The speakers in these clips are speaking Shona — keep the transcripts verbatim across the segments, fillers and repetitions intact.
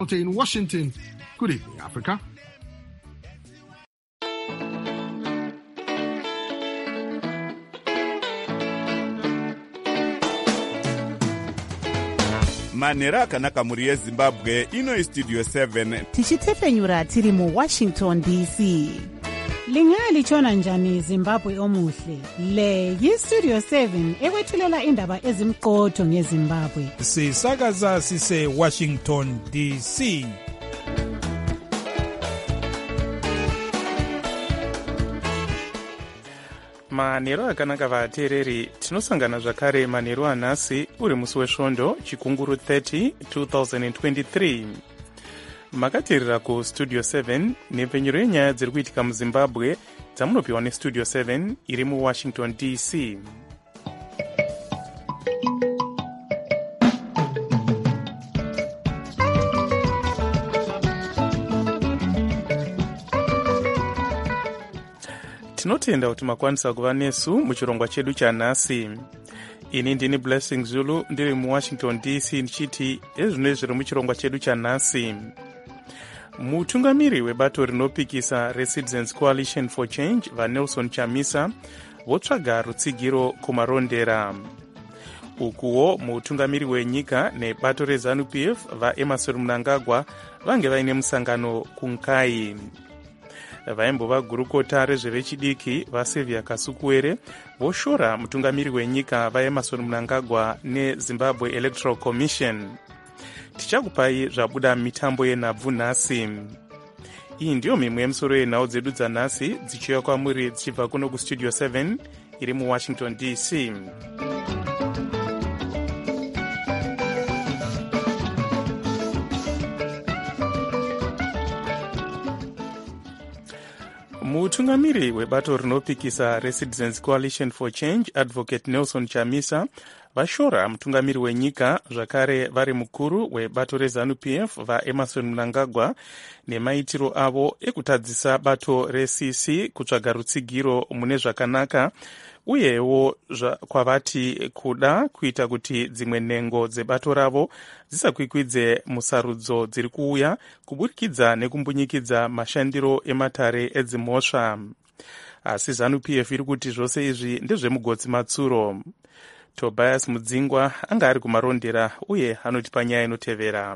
In Washington, good evening, Africa. manhero akanaka muri yezimbabwe ino istudio seven tichitefenyura tiri mu Washington D C. Lingalitshona njani Zimbabwe omuhle? Le yistudio seven ekwethulela indaba ezimqotho ngeZimbabwe. Sisakaza sise Washington D C. manhero akanaka vateereri, tinosangana zvakare manhero anhasi uri musi wesvondo chikunguru thirty twenty twenty-three. makateerera kustudio seven nepfenyuro yenyaya dziri kuitika muzimbabwe dzamunopiwa nestudio seven iri muwashington D C. tinotenda kuti makwanisa kuva nesu muchirongwa chedu chanhasi. ini ndini Blessing Zulu ndiri muwashington D C ndichiti ezvino zviri muchirongwa chedu chanhasi. mutungamiri webato rinopikisa reCitizens Coalition for Change vaNelson Chamisa votsvaga rutsigiro kumarondera. ukuwo mutungamiri wenyika nebato reZANU-P F vaEmmerson Mnangagwa vange vaine musangano kunkai. vaimbova gurukota rezvevechidiki vaSylvia Kasukuwere voshora mutungamiri wenyika vaEmmerson Mnangagwa neZimbabwe Electoral Commission. tichakupai zvabuda mitambo yenhabvu nhasi. iyi ndiyo mimwe yemusoro yenhau dzedu dzanhasi dzichiuya kwamuri dzichibva kuno kustudio seven iri muwashington D C. mutungamiri webato rinopikisa reCitizens Coalition for Change Advocate Nelson Chamisa vashora mutungamiri wenyika zvakare vari mukuru webato reZANU-P F vaEmmerson Mnangagwa nemaitiro avo ekutadzisa bato reC C kutsvaga rutsigiro mune zvakanaka uyewo kwavati kuda kuita kuti dzimwe nhengo dzebato ravo dzisakwikwidze musarudzo dziri kuuya kuburikidza nekumbunyikidza mashandiro ematare edzimhosva. asi ZANU-P F iri kuti zvose izvi ndezvemugodzi matsuro. Tobias Mudzingwa anga ari kumarondera uye anotipa nyaya inotevera.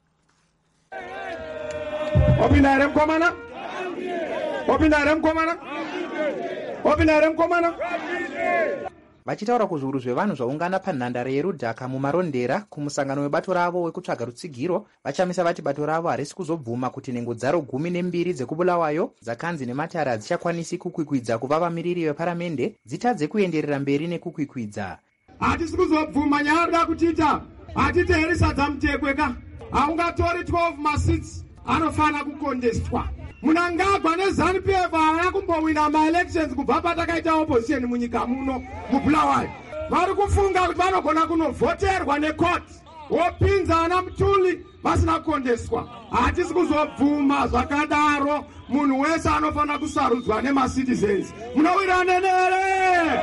Opinare mkomana? Opinare mkomana? Opinare mkomana? vachitaura kuzviuru zvevanhu zvaungana panhandare yerudhaka mumarondera kumusangano webato ravo wekutsvaga rutsigiro, vachamisa vati bato ravo harisi kuzobvuma kuti nhengo dzaro gumi nembiri dzekubulawayo dzakanzi nematare hadzichakwanisi kukwikwidza kuva vamiriri veparamende dzitadze kuenderera mberi nekukwikwidza. hatisi kuzobvuma nyaya yoda kutiita hatiti heri sadza mutekweka haungatori twelve masits anofana kukondestwa. Mnangagwa neZANU-P F havana kumbowina maelections kubva patakaita opposition munyika muno mubulawayo. vari kufunga kuti vanogona kunovhoterwa necourt wopinza ana mutuli vasina kukondeswa. hatisi kuzobvuma zvakadaro. munhu wese anofana kusarudzwa nemacitizens. munowirana nere?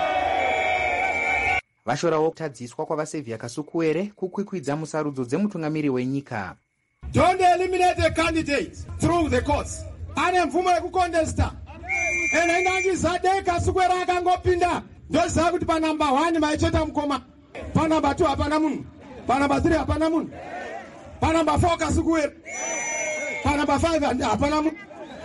vashorawo kutadziswa kwavaSylvia Kasukuwere kukwikwidza musarudzo dzemutungamiri wenyika. Don't eliminate a candidate through the courts. ane mvumo yekukondesta. ene ndangi Zadeka Kasukuwere akangopinda ndoziva kuti panamba one maichota mukoma, panamba two hapana munhu, panamba three hapana munhu, panamba four Kasukuwere, panamba five hapana munhu.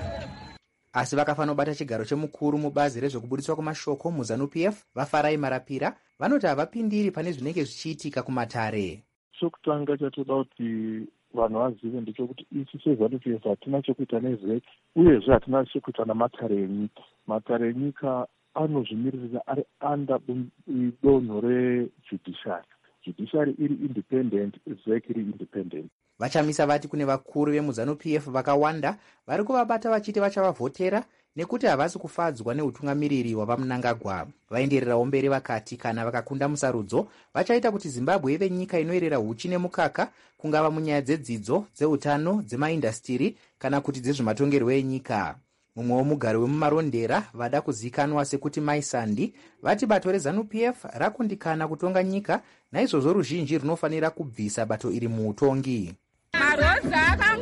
asi vakafanobata chigaro chemukuru mubazi rezvekubudiswa kwamashoko muZANU-P F vaFarai Marapira vanoti havapindiri pane zvinenge zvichiitika kumatare. chokutanga chatoda kuti vanhu vazive ndechekuti isu seZANU-P F hatina chekuita nezveki uyezve hatina chekuita namatare enyika. matare enyika anozvimiririra ari anda donho rejudiciary. judiciary iri independent, zveki iri independent. vachamisa vati kune vakuru vemuZANU-P F vakawanda vari kuvabata vachiti vachavavhotera nekuti havasi kufadzwa neutungamiriri hwavaMnangagwa. vaendererawo mberi vakati kana vakakunda musarudzo vachaita kuti Zimbabwe ive nyika inoerera huchi nemukaka, kungava munyaya dzedzidzo, dzeutano, dzemaindastiri kana kuti dzezvematongerwo enyika. mumwe womugari wemumarondera vada kuzikanwa sekuti Maisandi vati bato reZANU-P F rakundikana kutonga nyika, naizvozvo ruzhinji runofanira kubvisa bato iri muutongi. Maroza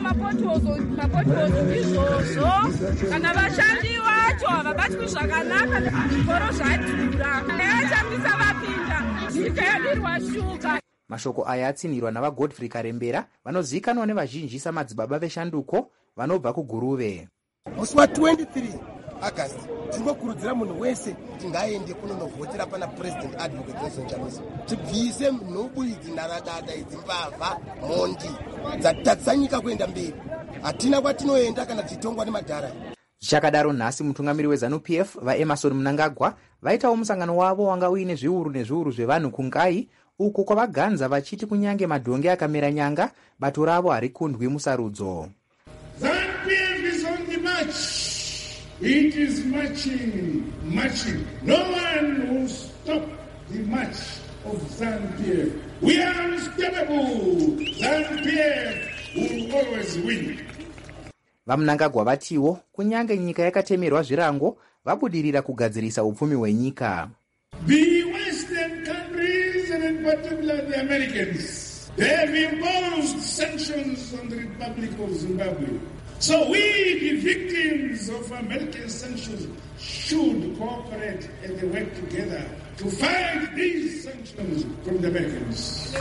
mapothozo mapothozo izvozvo kana vashandi vacho havabatwi zvakanaka zvitoro zvadhura neachambisa vapinda nyika yadirwa shuka. Mashoko aya atsinirwa navagodfrey Karembera vanozivikanwa nevazhinji samadzibaba veshanduko vanobva kuGuruve. Musi wa twenty-three August tinokurudzira munhu wese kuti ngaende kunonovhotera pana President Advocate Nelson Chamisa. Tibvise nhubu idzi naradada idzi mbavha mondi dzatadzisa nyika kuenda mberi. Hatina kwatinoenda kana tichitongwa nemadhara. Zvichakadaro nhasi mutungamiri weZanu-P F vaEmerson Mnangagwa vaitawo musangano wavo wanga uine zviuru nezviuru zvevanhu kungai uko kwavaganza vachiti kunyange madhonge akamera nyanga bato ravo harikundwi musarudzo. ZANU-P F is on the march. It is marching, marching. No one will stop the march of ZANU-P F. We are unstoppable. ZANU-P F will always win. VaMnangagwa vatiwo kunyange nyika yakatemerwa zvirango vabudirira kugadzirisa upfumi hwenyika. The Western countries, and in particular the Americans, they have imposed sanctions on the Republic of Zimbabwe. So we, the victims of American sanctions, should cooperate and they work together to fight these sanctions from the Americans.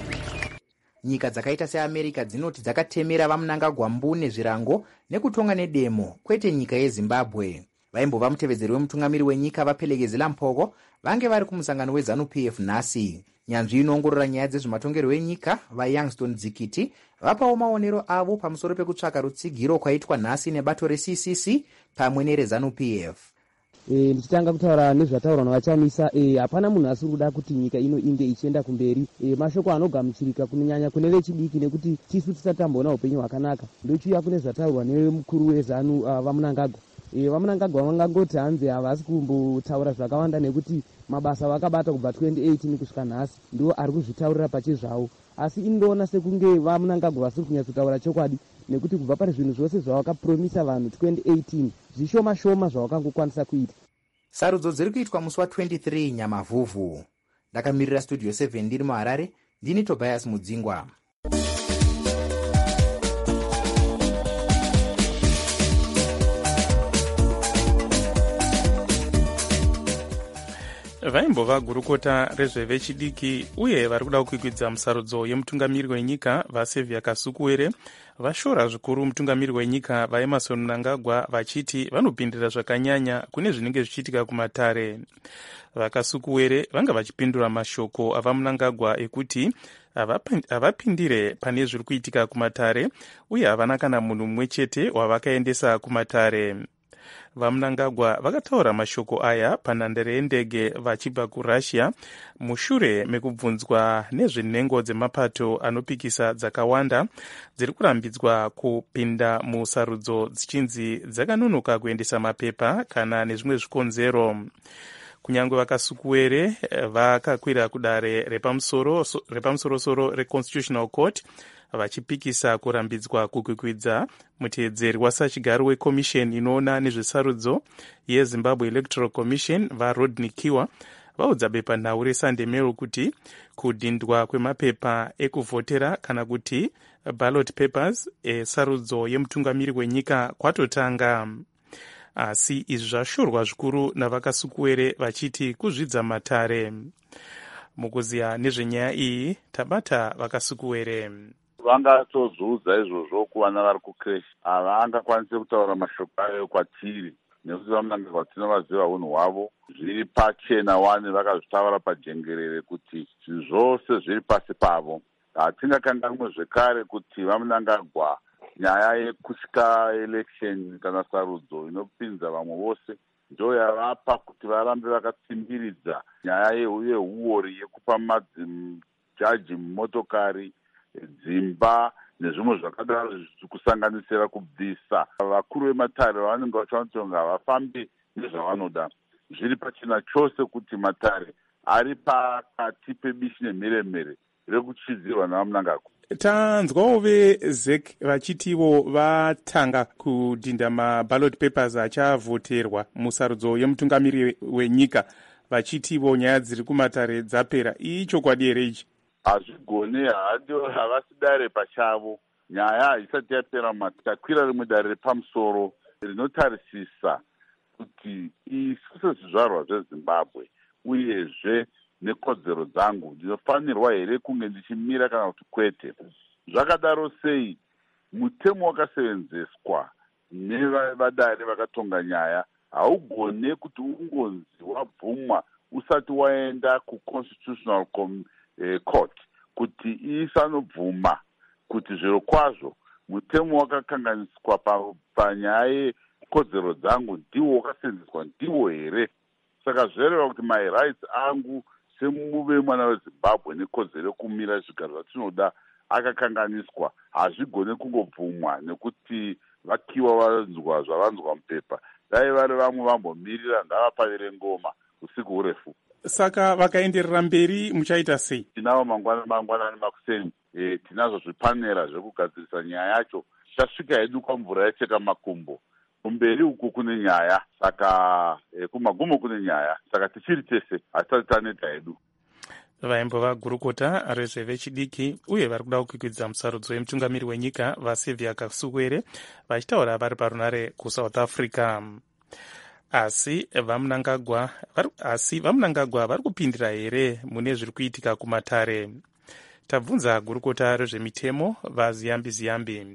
Nyika dzakaita seAmerica dzinoti dzakatemera vaMnangagwa mbune zvirango nekutonga nedemo, kwete nyika yeZimbabwe. Vaimbova mutevedzeri wemutungamiri wenyika vaPelekezela Mphoko vange vari kumusangano weZanu-P F nhasi. Nyanzvi inoongorora nyaya dzezvematongerwo enyika vaYoungstone Dzikiti vapawo maonero avo pamusoro pekutsvaka rutsigiro kwaitwa nhasi nebato reC C C pamwe nereZanu-P F. E, ndichitanga kutaura nezvataurwa navachamisa hapana e, munhu asiri kuda kuti nyika ino inge ichienda kumberi. E, mashoko anogamuchirika kunyanya kune vechidiki nekuti tisu tisatamboona upenyu hwakanaka ndochiuya kune zvataurwa nemukuru weZanu uh, vaMnangagwa. E, vaMnangagwa vangangoti hanzi havasi kumbotaura zvakawanda nekuti mabasa vakabata kubva twenty eighteen kusvika nhasi ndiwo ari kuzvitaurira pachezvavo, asi indoona sekunge vaMnangagwa vasiri kunyatsotaura chokwadi nekuti kubva pari zvinhu zvose zvavakapromisa vanhu twenty eighteen zvishoma shoma zvavakangokwanisa kuita. Sarudzo dziri kuitwa musi wa twenty-three Nyamavhuvhu. Ndakamirira Studio seven ndiri muHarare, ndini Tobias Mudzingwa. vaimbova gurukota rezvevechidiki uye vari kuda kukwikwidza musarudzo yemutungamiri wenyika vaSevia Kasukuwere vashora zvikuru mutungamiri wenyika vaEmerson Mnangagwa vachiti vanopindira zvakanyanya kune zvinenge zvichiitika kumatare. VaKasukuwere vanga vachipindura mashoko avaMnangagwa ekuti havapindire pane zviri kuitika kumatare uye havana kana munhu mumwe chete wavakaendesa kumatare. VaMnangagwa vakataura mashoko aya panhandare yendege vachibva kuRussia mushure mekubvunzwa nezvenhengo dzemapato anopikisa dzakawanda dziri kurambidzwa kupinda musarudzo dzichinzi dzakanonoka kuendesa mapepa kana nezvimwe zvikonzero. Kunyange vaKasukuwere vakakwira kudare repamusoro-soro reConstitutional Court vachipikisa kurambidzwa kukwikwidza muteedzeri wasachigaro wekomisheni inoona nezvesarudzo yeZimbabwe Electoral Commission vaRodney Kiwa vaudza bepanhau reSunday Mail kuti kudhindwa kwemapepa ekuvhotera kana kuti ballot papers esarudzo yemutungamiri wenyika kwatotanga. Asi izvi zvashorwa zvikuru navaKasukuwere vachiti kuzvidza matare. Mukuziya nezvenyaya iyi tabata vaKasukuwere. Vangatozviudza izvozvo kuvana vari kucreshi havangakwanisi kutaura mashoko ayo kwatiri nekuti vaMnangagwa tinovaziva unhu hwavo zviri pachena wani vakazvitaura pajengerere kuti zvinhu zvose zviri pasi pavo. Hatingakanganwe zvekare kuti vaMnangagwa nyaya yekusika election kana sarudzo inopinza vamwe vose ndo yavapa kuti varambe vakatsimbiridza nyaya yehuori yekupa majaji motokari dzimba nezvimwe zvakadaro kusanganisira kubvisa vakuru vematare vavanenge vachanotonga havafambi nezvavanoda. Zviri pachena chose kuti matare ari pakati pebishi nemheremhere rekuchidzirwa navaMnangagwa. Tanzwawo veZek vachitivo vatanga kudhinda maballot papers achavhoterwa musarudzo yemutungamiri wenyika vachitivo nyaya dziri kumatare dzapera. Ii chokwadi here ichi? Hazvigone, havasi dare pachavo nyaya isati yapera mati takwira rimwe dare repamusoro rinotarisisa kuti isu sezvizvarwa zvezimbabwe uyezve nekodzero dzangu ndinofanirwa here kunge ndichimira kana kuti kwete. Zvakadaro sei mutemo wakasevenzeswa nevadare vakatonga nyaya haugone kuti ungonzi wabvumwa usati waenda kuconstitutional court kuti isanobvuma kuti zviro kwazvo mutemo wakakanganiswa panyaya yekodzero dzangu ndiwo wakasevenzeswa ndiwo here. Saka zvereva kuti my rights angu semuve mwana wezimbabwe nekodzero yekumira zvigaro zvatinoda akakanganiswa, hazvigone kungobvumwa nekuti vakiwa vanzwa zvavanzwa mupepa. Dai vari vamwe vambomirira ngavapavire ngoma usiku urefu. Saka vakaenderera mberi muchaita sei? Tinavo mangwana mangwanani makuseni e, tinazvo zvipanera zvekugadzirisa nyaya yacho. Tichasvika hedu kwamvura yacheka makumbo. Kumberi uku kune nyaya, saka e, kumagumo kune nyaya, saka tichiri tese hatisati taneta hedu. Vaimbova gurukota rezvevechidiki uye vari kuda kukwikwidzira musarudzo wemutungamiri wenyika vaSylvia Kasubwere vachitaura vari parunare kuSouth Africa. Asi vamunangagwa asi vamunangagwa vari kupindira here mune zviri kuitika kumatare? Tabvunza gurukota rezvemitemo vaZiyambi Ziyambi.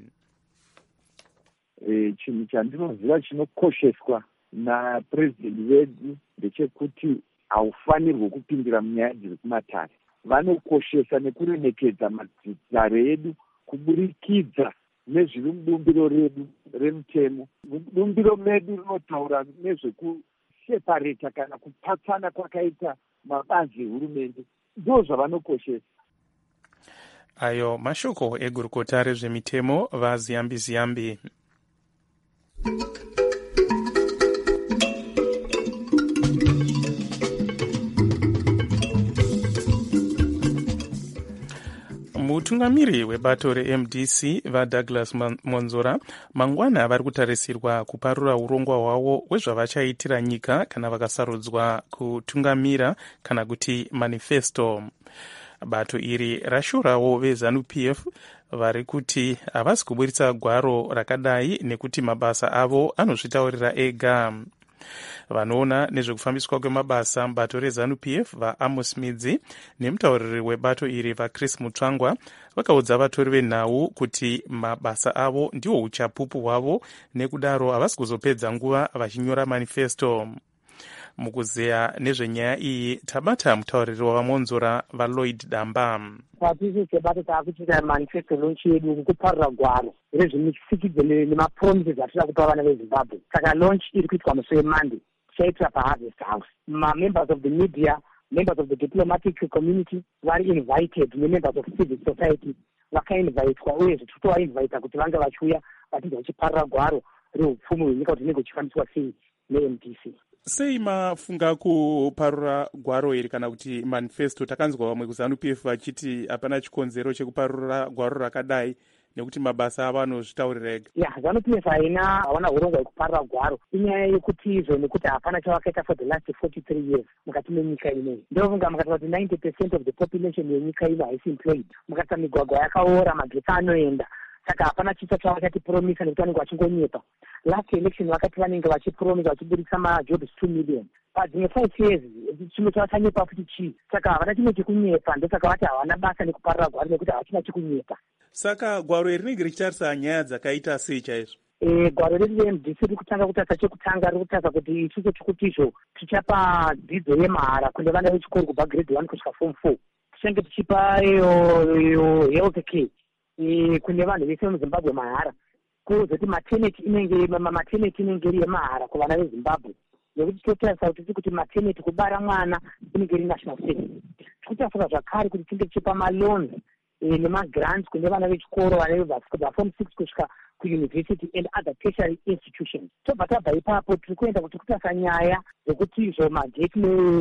E, chinhu chandinoziva chinokosheswa napurezidendi vedu ndechekuti haufanirwe kupindira munyaya dziri kumatare. Vanokoshesa nekuremekedza matare edu kuburikidza nezviri mubumbiro redu remutemo. Bumbiro medu rinotaura nezvekushepareta kana kupatsana kwakaita mabazi ehurumende, ndo zvavanokoshesa. Ayo mashoko egurukota rezvemitemo vaZiyambi Ziyambi. Mutungamiri webato reM D C vaDouglas Monzora mangwana vari kutarisirwa kuparura urongwa hwavo hwezvavachaitira nyika kana vakasarudzwa kutungamira kana kuti manifesto. Bato iri rashurawo veZANU-P F vari kuti havasi kuburitsa gwaro rakadai nekuti mabasa avo anozvitaurira ega. Vanoona nezvekufambiswa kwemabasa mubato reZANU-P F vaAmos Midzi nemutauriri webato iri vaChris Mutsvangwa vakaudza vatori venhau kuti mabasa avo ndiwo uchapupu hwavo, nekudaro havasi kuzopedza nguva vachinyora manifesto. Mukuzeya nezvenyaya iyi tabata mutauriri wavaMonzora vaLloyd Damba. Patisi sebato taakuchita manifesto launch yedu kuparura gwaro rezvimisikidze nemapromises atira kupa vana veZimbabwe. Saka launch iri kuitwa musi weMonday, tichaitira paHarvest House. Ma-members of the media, members of the diplomatic community vari invited, ne-members of civil society vakainvitwa, uye titovainvita kuti vange vachiuya vachinge vachiparura gwaro reupfumi hwenyika kuti rinenge richifambiswa sei neM D C. Sei mafunga kuparura gwaro iri kana kuti manifesto? Takanzwa vamwe kuZANU-P F vachiti hapana chikonzero chekuparura gwaro rakadai nekuti mabasa avo anozvitaurira ega. Ya, ZANU-P F haina hawana urongwa hwekuparura gwaro. Inyaya yekuti izvo nekuti hapana chavakaita for the last forty-three years mukati menyika ineyi. Ndofunga mukataura kuti ninety percent of the population yenyika ino haisi employed. Mukataura migwagwa yakaora, magetsi anoenda. Saka hapana chisa chavakatipromisa nekuti vanenge vachingonyepa. Last election vakati vanenge vachipromisa vachiburitsa majobs two million. Padzimwe five years chimwe chavachanyepa futi chii. Saka havana chimwe chekunyepa, ndosaka vati havana basa nekuparura gwaro nekuti havachina chekunyepa. Saka gwaro iri rinenge richitarisa nyaya dzakaita sei chaizvo? E, gwaro redu reM D C riri kutanga kutarisa chekutanga, riri kutarisa kuti isusu chikuti izvo tichapa dzidzo yemahara kune vana vechikoro kubva grade one kusvika form four. Tichange tichipa iyo health care E, kune vanhu vese muZimbabwe mahara. Kuzoti maternity inenge maternity inenge iri yemahara kuvana veZimbabwe. Nekuti totarisa kuti kuti maternity kubara mwana inenge iri national service. Tikutarisa zvakare kuti tinge tichipa maloans e, nemagrants kune vana vechikoro vane vabva form six kusvika kuuniversity and other tertiary institutions. Tobva tabva ipapo tiri kuenda kuti kutarisa nyaya dzekuti izvo mageti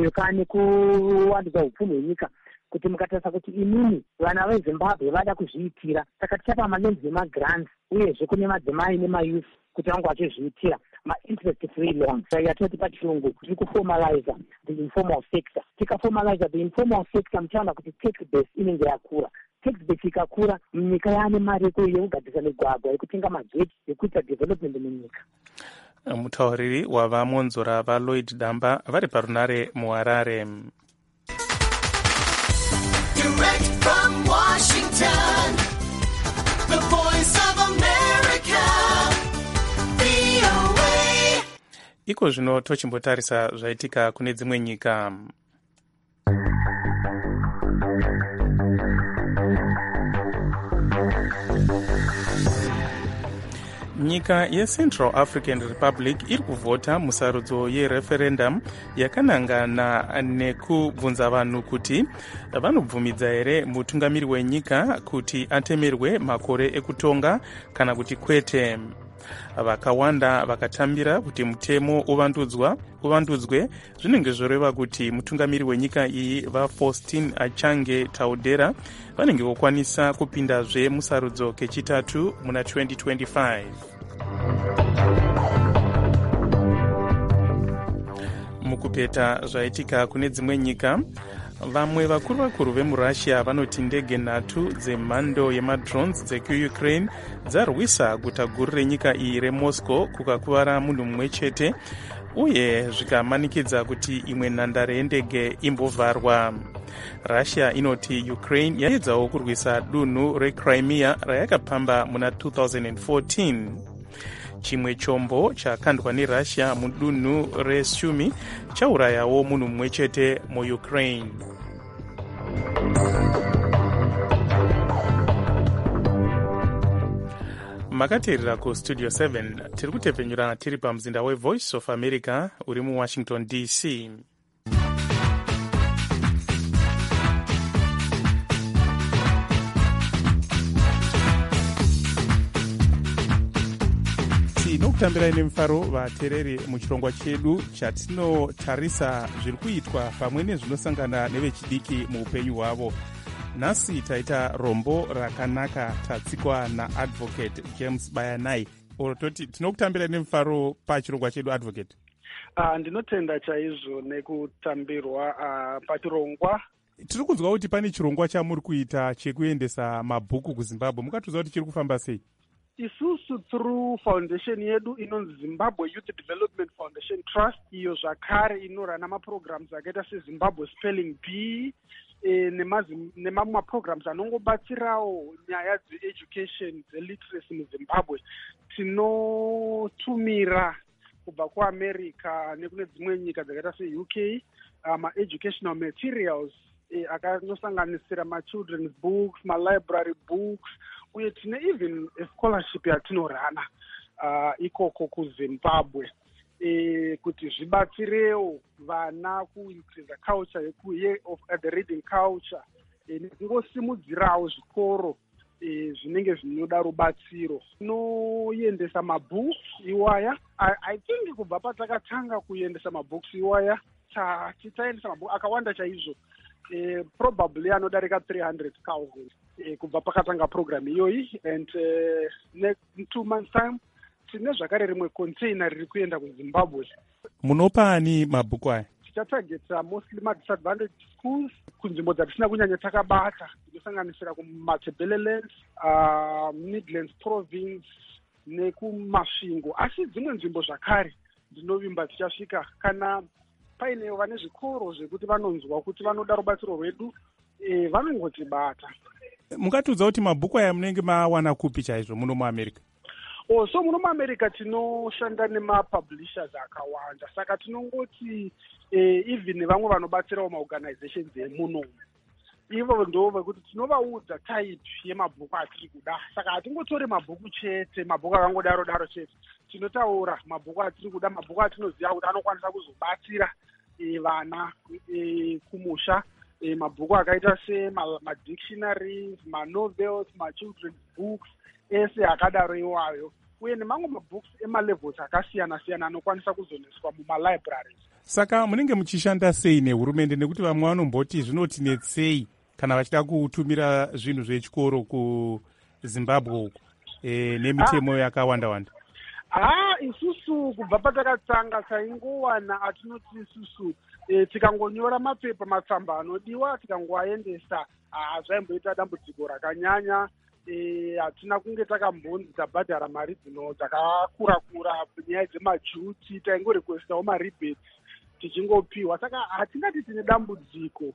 nekuwandudzwa upfumi hwenyika, kuti mukatarisa kuti imini vana veZimbabwe vada kuzviitira, saka tichapa maloans nemagrants, uyezve kune madzimai nemayouth kuti vange vachizviitira ma-interest free loans. Yatinoti pachirungu tiri kuformaliza the informal sector. Tikaformaliza the informal sector, muchaona kuti tax base inenge yakura. tax base ikakura, nyika yaane mari yekugadzisa migwagwa, yekutenga mageti, yekuita development munyika. Mutauriri wavamonzora vaLloyd Damba vari parunare muHarare. Direct from Washington, the voice of America, V O A. Iko zvino tochimbotarisa zvaitika kune dzimwe nyika. Nyika yeCentral African Republic iri kuvhota musarudzo yereferendum yakanangana nekubvunza vanhu kuti vanobvumidza here mutungamiri wenyika kuti atemerwe makore ekutonga kana kuti kwete. Vakawanda vakatambira kuti mutemo uvandudzwa uvandudzwe zvinenge zvoreva kuti mutungamiri wenyika iyi vaFaustin Achange Taudera vanenge vokwanisa kupindazve musarudzo kechitatu muna twenty twenty-five. Mukupeta zvaitika kune dzimwe nyika, vamwe vakuru vakuru vemuRussia vanoti ndege nhatu dzemhando yemadrones dzekuUkraine dzarwisa guta guru renyika iyi reMoscow kukakuvara munhu mumwe chete, uye zvikamanikidza kuti imwe nhandare yendege imbovharwa. Russia inoti Ukraine yaedzawo kurwisa dunhu reCrimea rayakapamba muna two thousand fourteen. Chimwe chombo chakandwa neRussia mudunhu reSumy chaurayawo munhu mumwe chete muUkraine. Makateerera kustudio seven tiri kutepfenyura tiri pamuzinda weVoice of America uri muWashington D C. Tinokutambirai nemufaro vateereri muchirongwa chedu chatinotarisa zviri kuitwa pamwe nezvinosangana nevechidiki muupenyu hwavo. Nhasi taita rombo rakanaka tatsikwa naadvocate James Bayanai. Orototi tinokutambirai nemufaro pachirongwa chedu advocate. Uh, ndinotenda chaizvo nekutambirwa uh, pachirongwa. Tiri kunzwa kuti pane chirongwa chamuri kuita chekuendesa mabhuku kuZimbabwe. Mukatiudza kuti chiri kufamba sei? Isusu through foundation yedu inonzi Zimbabwe Youth Development Foundation Trust, iyo zvakare inorana maprograms akaita seZimbabwe Spelling Bee e, nemamwe maprograms anongobatsirawo nyaya dzeeducation dzeliteracy muZimbabwe. Tinotumira kubva kuAmerica nekune dzimwe nyika dzakaita seU K ma-educational materials e, akanosanganisira ma-children's books, ma-library books, uye tine even a scholarship yatinorana uh, ikoko kuZimbabwe e, kuti zvibatsirewo vana kuincrease culture yeku year of uh, the reading culture e, nekungosimudzirawo zvikoro e, zvinenge zvinoda rubatsiro. Tinoendesa mabooks iwaya. I, I think kubva patakatanga kuendesa mabooks iwaya tichaendesa mabooks akawanda chaizvo. Uh, probably anodarika three hundred thousand uh, kubva pakatanga program iyoyi, and uh, next two months time tine zvakare rimwe container riri kuenda kuZimbabwe. Munopani mabhuku aya? Tichatargeta mostly ma-disadvantaged schools kunzvimbo dzatisina kunyanya takabata, kusanganisira kuMatabeleland, uh, Midlands Province nekumasvingo, asi dzimwe nzvimbo zvakare ndinovimba tichasvika kana paine vane zvikoro zvekuti vanonzwa kuti vanoda rubatsiro rwedu e, vanongotibata. Mungatiudza kuti mabhuku aya munenge mawana kupi chaizvo muno muAmerica? Oh, so muno muAmerica tinoshanda nemapublishers akawanda, saka tinongoti e, even vamwe vanobatsirawo maorganizations emuno ivo ndo vekuti tinovaudza type yemabhuku atiri kuda, saka hatingotori mabhuku chete, mabhuku akangodaro daro chete. Tinotaura mabhuku atiri kuda, mabhuku atinoziva kuti anokwanisa kuzobatsira e, vana e, kumusha, e, mabhuku akaita semadictionaries, manovels, machildren's books, ese akadaro iwayo, uye nemamwe mabooks emalevels akasiyana siyana anokwanisa kuzoneswa mumalibraries. Saka munenge muchishanda sei nehurumende, nekuti vamwe vanomboti zvinotinetsei kana vachida kutumira zvinhu zvechikoro kuZimbabwe uko e, nemitemo ah. yakawanda wanda? Ah, isusu kubva patakatanga taingowana atinoti isusu e, tikangonyora mapepa matsamba anodiwa tikangoaendesa hazvaimboita dambudziko rakanyanya. Hatina kunge takambonzi tabhadhara mari dzino dzakakura kura nyaya dzemajuti, taingorequestawo marebates tichingopiwa. Saka hatingati tine dambudziko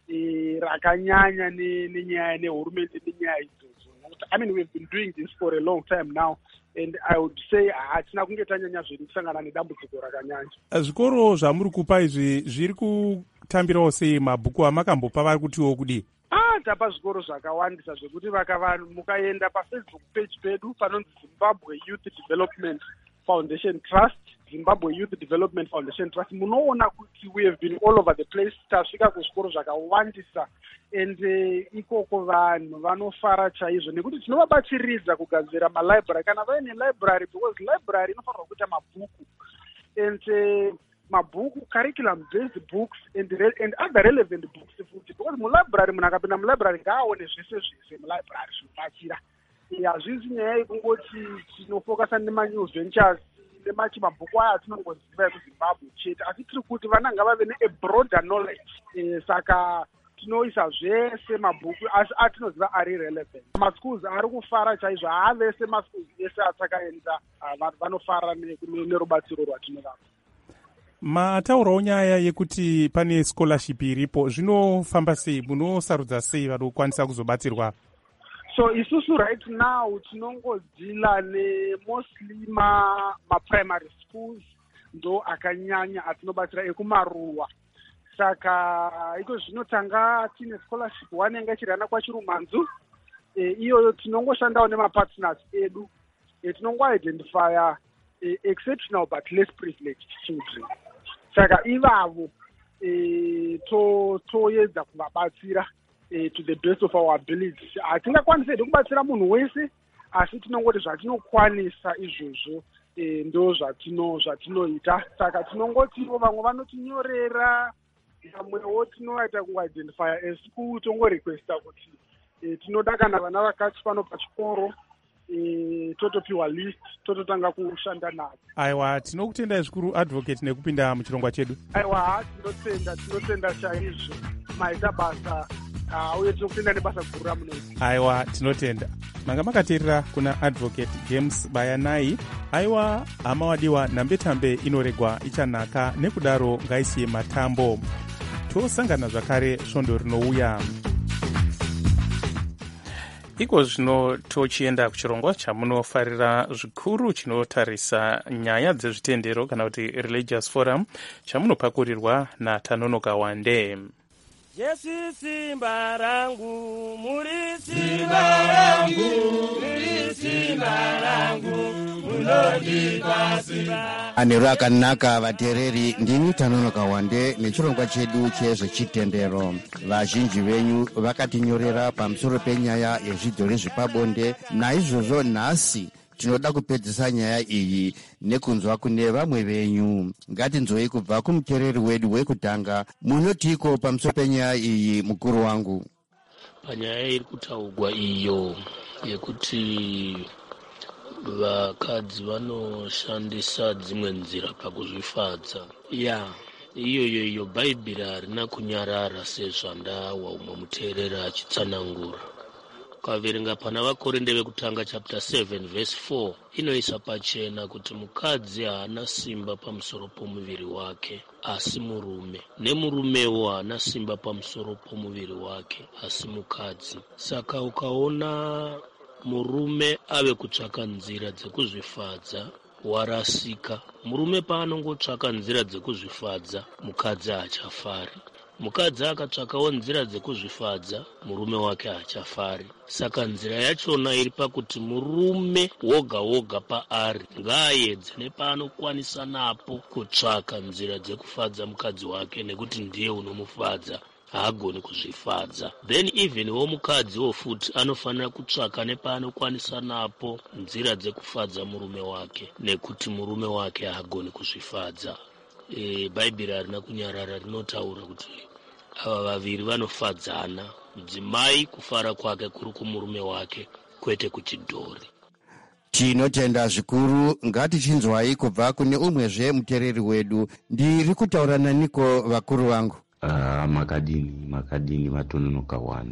rakanyanya nenyaya nehurumende nenyaya idzodzo. I mean, we've been doing this for a long time now, and I would say hatina kunge tanyanya zviri kusangana nedambudziko rakanyanya. Zvikoro zvamuri kupa izvi zviri kutambirawo sei mabhuku amakambopa vari kutiwo kudii? Ah, tapa zvikoro zvakawandisa zvekuti vakava mukaenda pafacebook page pedu panonzi Zimbabwe Youth Development Foundation Trust, Zimbabwe Youth Development Foundation Trust, munoona kuti we have been all over the place. Tasvika kuzvikoro zvakawandisa, and uh, ikoko vanhu vanofara chaizvo nekuti tinovabatsiridza kugadzira malibrary kana vaine library, because library inofanirwa kuita mabhuku and uh, mabhuku, curriculum based books and, re and other relevant books futi, because mulibrary munhu akapinda mulibrary ngaaone zvese zvese mulibrary zvinobatsira. Hazvisi nyaya yekungoti tinofokasa nemanew ventures nemachi mabhuku aya atinongoziva ekuzimbabwe chete, asi tiri kuti vana ngavave ne-broader knowledge. E, saka tinoisa zvese mabhuku asi atinoziva ari relevant. Maschools ari kufara chaizvo, haavese maschools ese atakaenda vanofara nerubatsiro rwatinovapa. Mataurawo nyaya yekuti pane scholarship iripo, zvinofamba sei? Munosarudza sei vanokwanisa kuzobatsirwa? So isusu right now tinongodzila nemostly ma, ma primary schools ndo akanyanya atinobatsira ekumaruwa. Saka iko zvinotanga tine scholarship one yanga ichirana kwaChirumanzu. E, iyoyo tinongoshandawo nemapartners edu. E, tinongoidentifya e, exceptional but less privileged children. Saka ivavo e, to toedza kuvabatsira e, to the best of our abilities. Hatingakwanisa hedu kubatsira munhu wese, asi tinongoti zvatinokwanisa izvozvo e, ndo zvatino zvatinoita. Saka tinongotiwo vamwe vanotinyorera, vamwewo tinoita kuidentifya eschool, tongorequesta kuti e, tinoda kana vana vakati pano pachikoro e, totopiwa list, tototanga kushanda navo. Aiwa, tinokutendai zvikuru advocate nekupinda muchirongwa chedu. Aiwa, tinotenda tinotenda chaizvo maita basa uye tinokutenda nebasa guru ramunoita. Aiwa, tinotenda. Manga makateerera kuna advocate James Bayanai. Aiwa, hama wadiwa, nambetambe inoregwa ichanaka, nekudaro ngaisiye matambo. Tosangana zvakare svondo rinouya. Iko zvino tochienda kuchirongwa chamunofarira zvikuru chinotarisa nyaya dzezvitendero kana kuti religious forum chamunopakurirwa naTanonoka Wande. Yesu simba rangu, muri simba rangu, muri simba rangu, munondipa simba. Anero akanaka vatereri, ndini Tanonoka Wande nechirongwa chedu chezvechitendero. Vazhinji venyu vakatinyorera pamusoro penyaya yezvidzo rezvepabonde, naizvozvo nhasi tinoda kupedzisa nyaya iyi nekunzwa kune vamwe venyu. Ngatinzwei kubva kumuteereri wedu wekutanga. Munotiko pamusoro penyaya iyi, mukuru wangu? Panyaya iri kutaurwa iyo yekuti vakadzi vanoshandisa dzimwe nzira pakuzvifadza, ya iyoyo iyo bhaibheri harina kunyarara sezvandawa umwe muteereri achitsanangura. Ukaverenga pana vakorinde vekutanga chapter seven verse four inoisa pachena kuti mukadzi haana simba pamusoro pomuviri wake asi murume, nemurumewo haana simba pamusoro pomuviri wake asi mukadzi. Saka ukaona murume ave kutsvaka nzira dzekuzvifadza, warasika. Murume paanongotsvaka nzira dzekuzvifadza, mukadzi haachafari. Mukadzi akatsvakawo nzira dzekuzvifadza, murume wake haachafari. Saka nzira yachona iri pakuti murume woga woga paari ngaaedze nepaanokwanisa napo kutsvaka nzira dzekufadza mukadzi wake, nekuti ndiye unomufadza, haagoni kuzvifadza. Then even wo mukadzi wo futi anofanira kutsvaka nepaanokwanisa napo nzira dzekufadza murume wake, nekuti murume wake haagoni kuzvifadza. E, bhaibheri harina kunyarara, rinotaura kuti ava vaviri vanofadzana, mudzimai kufara kwake kuri kumurume wake, kwete kuchidhori. Tinotenda zvikuru. Ngatichinzwai kubva kune umwezve muteereri wedu. Ndiri kutaura naniko vakuru vangu? Uh, makadini makadini vaTononoka Wande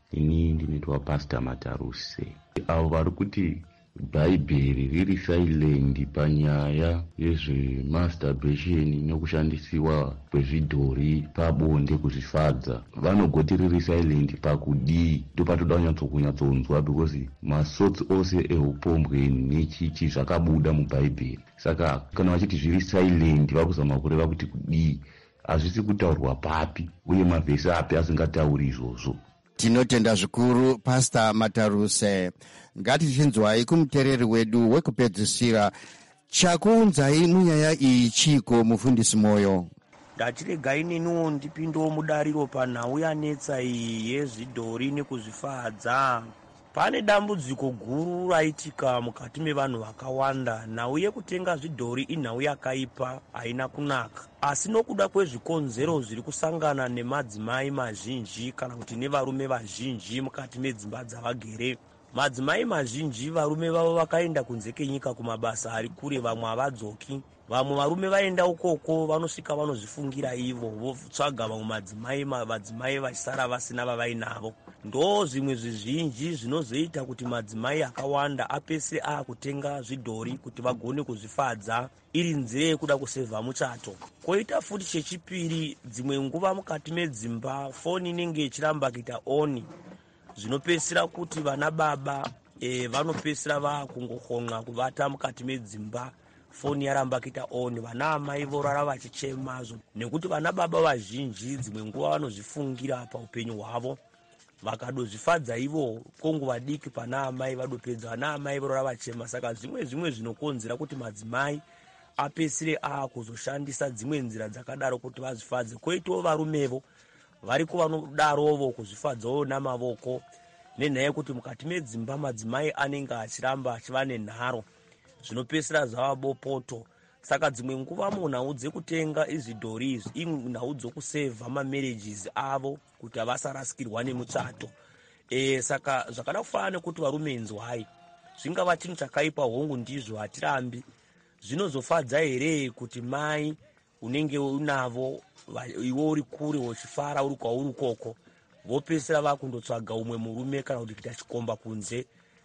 ini ndinoitwa Pastor Mataruse. Avo vari kuti bhaibheri riri silent panyaya yezvemasturbation nokushandisiwa kwezvidhori pabonde kuzvifadza, vanogoti riri silent pakudii ndopatoda kunyatsokunyatsonzwa, because masotsi ose eupombwe nechichi zvakabuda mubhaibheri. Saka kana vachiti zviri silent vakuzama kureva kuti kudii, hazvisi kutaurwa papi uye mavhesi api asingatauri izvozvo. Tinotenda zvikuru Pastor Mataruse. Ngatichinzwai kumuteereri wedu wekupedzisira. Chakuunzai munyaya iyi chiko, mufundisi Moyo? Ndatiregai neniwo ndipindewo mudariro panhau yanetsa iyi yezvidhori nekuzvifadza. Pane dambudziko guru raitika mukati mevanhu vakawanda. Nhau yekutenga zvidhori inhau yakaipa, haina kunaka. Asi nokuda kwezvikonzero zviri kusangana nemadzimai mazhinji kana kuti nevarume vazhinji mukati medzimba dzavagere, madzimai mazhinji varume vavo vakaenda kunze kenyika kumabasa ari kure, vamwe havadzoki. Vamwe varume vaenda ukoko vanosvika vanozvifungira ivo, votsvaga vamwe madzimai madzimai vachisara vasina vavainavo. Ndo zvimwe zvizhinji zvinozoita kuti madzimai akawanda apesire akutenga zvidhori kuti vagone kuzvifadza, iri nzira yekuda kusevha muchato. Koita futi chechipiri, dzimwe nguva mukati medzimba foni inenge ichiramba kuita oni, zvinopesira kuti vana baba e, vanopesira vakungohonga kuvata mukati medzimba, foni yaramba kuita on, vana amai vorara vachichema, nekuti vana baba vazhinji dzimwe nguva vanozvifungira paupenyu hwavo, vakadozvifadza ivo konguva diki pana amai vadopedza, vana amai vorara vachema. Saka zvimwe zvimwe zvinokonzera kuti madzimai apesire akuzoshandisa dzimwe nzira dzakadaro kuti vazvifadze. Koitawo varumevo variko vanodarovo kuzvifadzawo namavoko, nenhaya yekuti mukati medzimba madzimai anenge achiramba achiva nenharo, zvinopesira zvava bopoto. Saka dzimwe nguva munhau dzekutenga izvidhori izvi inhau dzokusevha mamarriages avo kuti havasarasikirwa nemuchato. E, saka zvakada kufanana nekuti varume inzwai, zvingava chinhu chakaipa hongu ndizvo, hatirambi. Zvinozofadza here kuti mai unenge unavo iwo uri kure uchifara uri kwauri koko, vopesira vakundotsvaga umwe murume kana kuti kuita chikomba kunze,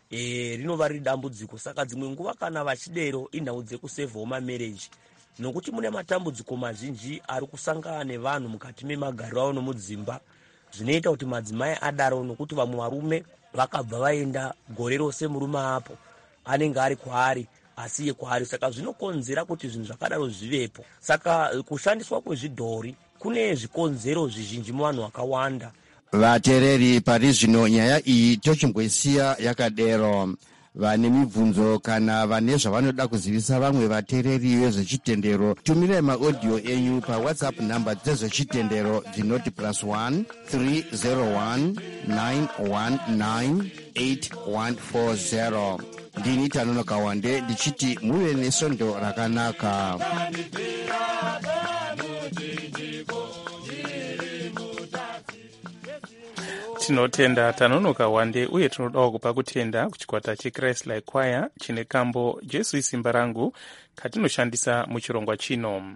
e, rinova riri dambudziko. Saka dzimwe nguva kana vachidero inhau dzekusevhawo mamarriage, nokuti mune matambudziko mazhinji ari kusangana nevanhu mukati memagariro avo nomudzimba, zvinoita kuti madzimai adaro, nokuti vamwe varume vakabva vaenda gore rose murume apo anenge ari kwaari asiye kwaari. Saka zvinokonzera kuti zvinhu zvakadaro zvivepo. Saka kushandiswa kwezvidhori kune zvikonzero zvizhinji muvanhu vakawanda. Vateereri, pari zvino nyaya iyi tochimboisiya yakadero. Vane mibvunzo kana vane zvavanoda kuzivisa vamwe vateereri vezvechitendero, tumirai maaudio enyu pawhatsapp namba dzezvechitendero dzinoti plus one three zero one nine one nine eight one four zero. Ndini Tanono Kawande ndichiti muve nesondo rakanaka. Tinotenda Tanono Kawande uye tinodawo kupa kutenda kuchikwata cheChrist Like Choir chine kambo Jesu isimba rangu katinoshandisa muchirongwa chino.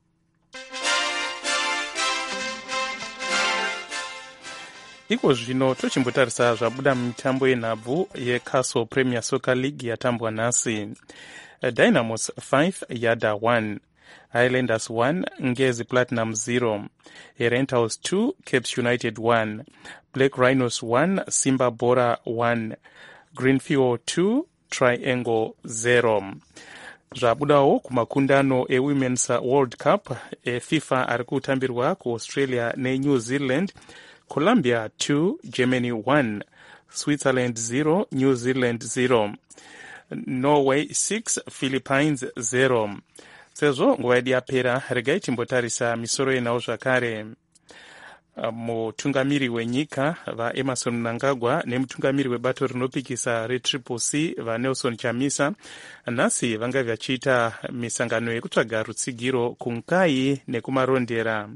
Iko zvino tochimbotarisa zvabuda mumitambo yenhabvu yeCastle Premier Soccer League yatambwa nhasi. Dynamos five Yada one, Highlanders one Ngezi Platinum zero, Rentals two Capes United one, Black Rhinos one Simba Bora one, Greenfield two Triangle zero. Zvabudawo kumakundano eWomen's World Cup eFIFA ari kutambirwa kuAustralia neNew Zealand. Colombia two Germany one, Switzerland zero New Zealand zero, Norway six Philippines zero. Sezvo nguva yedu yapera, regai timbotarisa misoro yenhau zvakare. Mutungamiri wenyika vaEmerson Mnangagwa nemutungamiri webato rinopikisa reTriple C vaNelson Chamisa nhasi vanga vachiita misangano yekutsvaga rutsigiro kunkai nekumarondera.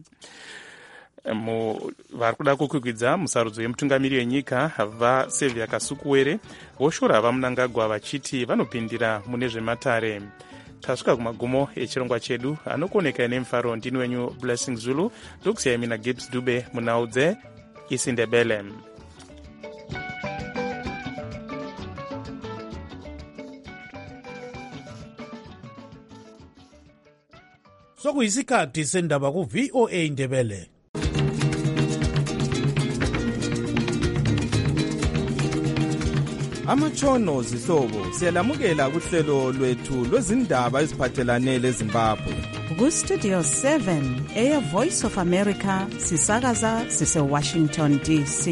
Vari kuda kukwikwidzwa musarudzo yemutungamiri wenyika vaSylvia Kasukuwere voshora vaMnangagwa vachiti vanopindira mune zvematare. Tasvika kumagumo echirongwa chedu, anokoneka nemufaro ndini wenyu Blessing Zulu, ndokusiyai mina Gibbs Dube munhau dzeIsindebele. sokuyisikhathi sendaba ku-V O A Ndebele. Amatshono zihlobo siyalamukela kuhlelo lwethu lwezindaba eziphathelane leZimbabwe. Ku-Studio seven eya Voice of America sisakaza sise-Washington D C.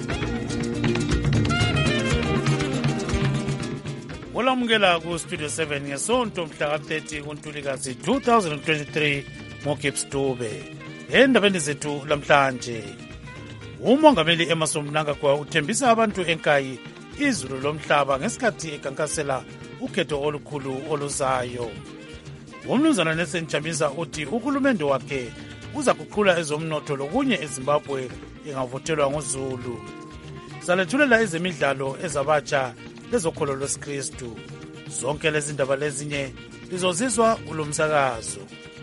Olamukela ku-Studio seven ngesonto mhla ka-thirty kuNtulikazi two thousand twenty-three ngoGibbs Dube. Endabeni zethu lamhlanje, umongameli Emmerson Mnangagwa uthembisa abantu enkayi izulu lomhlaba ngesikhathi ekankasela ukhetho olukhulu oluzayo. Umnumzana Nelson Chamisa uthi uhulumende wakhe uza kuqhula ezomnotho lokunye eZimbabwe engavotelwa ngoZulu. Salethulela ezemidlalo ezabatsha lezokholo lwesikristu. Zonke lezi ndaba lezinye lizozizwa kulomsakazo.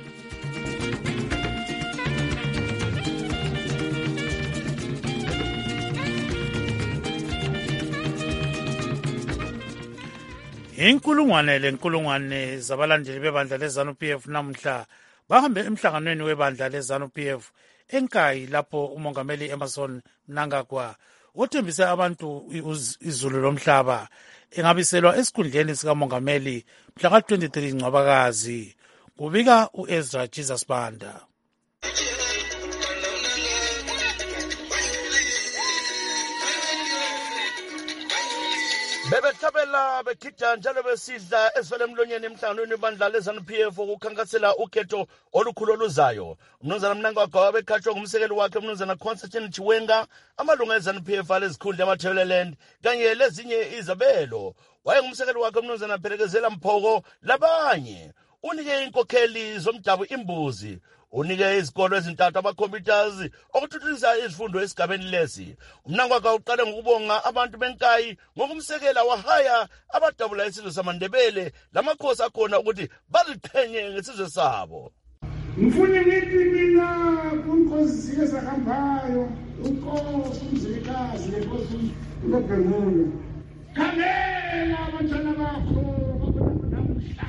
Inkulungwane lenkulungwane zabalandeli bebandla leZANU P F namhla bahambe emhlanganweni webandla leZANU P F enkayi lapho umongameli Emmerson Mnangagwa othembise abantu izulu lomhlaba engabiselwa esikhundleni sikamongameli mhla ka twenty-three Ncwabakazi. Kubika uEzra Jesus Banda. Bebethabela bekhida njalo besidla esivele emlonyeni emhlanganweni webandla leZANU P F ukukhankasela ukhetho olukhulu oluzayo. Umnumzana Mnangagwa bekhatshwa ngumsekeli wakhe umnumzana Constantine Chiwenga, amalunga eZANU P F alezikhundla eMathebeleland kanye lezinye izabelo. Wayengumsekeli wakhe umnumzana Phelekezela Mphoko labanye. Unike inkokheli zomdabu imbuzi. Unike izikolo ezintathu ama-computers okuthuthukisa izifundo esigabeni lesi. Mnangagwa uqale ngokubonga abantu benkayi ngokumsekela wahaya abadabula isizwe samaNdebele lamakhosi akhona ukuthi baliqhenye ngesizwe sabo. Ngifuna ngithi mina kunkosi zike zahambayo unkosi umzilikazi lenkosi uNobhengulo. Khangela abantwana bakho namuhla.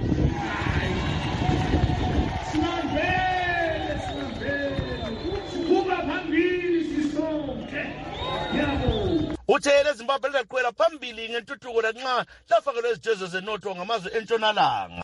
Sinavele sinavele kuba phambili sisonke. Yabo. Uthele Zimbabwe laqhwela phambili ngentuthuko lanxa lafakelwe izijezo zenotho ngamazwe entshonalanga.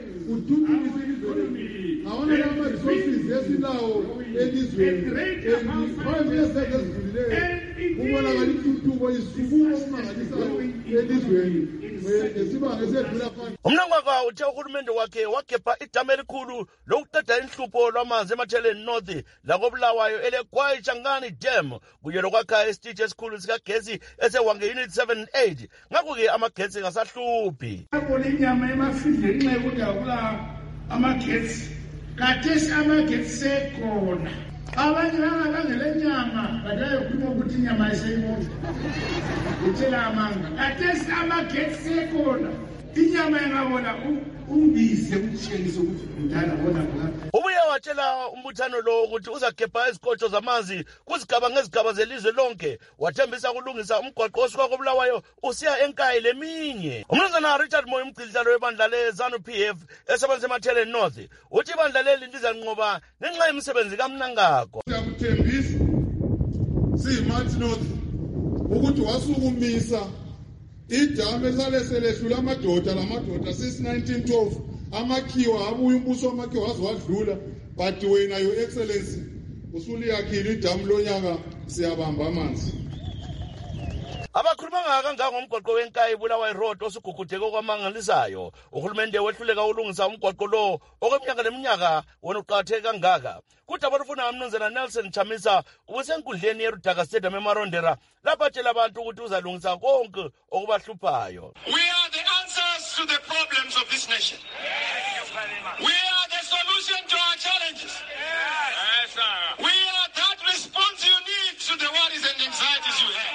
Awona lama resources esinawo elizweni phambi yeseke ezivulileyo kubonakala intuthuko isukumo kumangalisayo elizweni ngesibanga esedlula phansi. Umnangagwa uthe uhulumende wakhe wakhepha idamu elikhulu lokuqeda inhlupho lwamanzi eMatheleni North lakobulawayo eleGwayi Changani Dam kunye lokwakha isitishi esikhulu sikagesi esewange unit seven and eight. Ngakho-ke amagetsi ngasahluphi. Abona inyama emafidleni nxa ukuthi akula amagetsi. Kathesi amagetsi sekhona. Abanye bangabangele nyama badayokhuluma ukuthi inyama ayiseyibona. Utshela amanga. Kathesi amagetsi sekhona. Inyama engabona umbize umtshengise ukuthi mdala bona bona. Ubuye watshela umbuthano lo ukuthi uzakhepha izikotsho zamanzi kuzigaba ngezigaba zelizwe lonke. Wathembisa kulungisa umgwaqo osuka kobulawayo usiya enkayi leminye. Umnumzana Richard Moyo umgcilidlalo webandla leZANU P F esebenza eMatheleni North uthi ibandla leli lizanqoba ngenxa yemisebenzi kaMnangagwa. Siyakuthembisa siyiMathi North ukuthi wasukumisa idamu esaleselehlula amadoda lamadoda since nineteen twelve amakhiwa abuya umbuso wamakhiwa waze wadlula but wena your excellency usuliyakhile idamu lonyaka siyabamba amanzi. Abakhuluma ngakangaka ngomgwaqo wenkayi Bulawayo Road osugugudeke kwamangalisayo. Uhulumende wehluleka ulungisa umgwaqo lo okweminyaka leminyaka wona uqhatheke kangaka. Kuthi abafuna umnumzana Nelson Chamisa ubusenkundleni yeRudaka Stadium eMarondera lapha tshela abantu ukuthi uzalungisa konke okubahluphayo. We are the answers to the problems of this nation. We are the solution to our challenges. Yes, sir. We are that response you need to the worries and anxieties you have.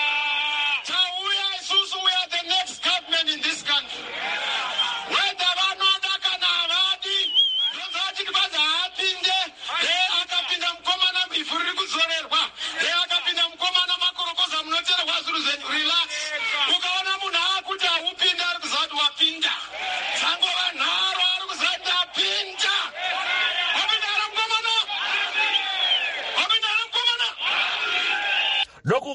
We are the next government in this country. Whether or not I can have Adi, don't have to pass Adinde, they are captain of Comana before you could say, they are captain of Comana Makorokos, I'm not sure what to say, relax. Ukana Muna, Kuta, Upinda, Zadwa Pinda, Sango, Nara, Zada,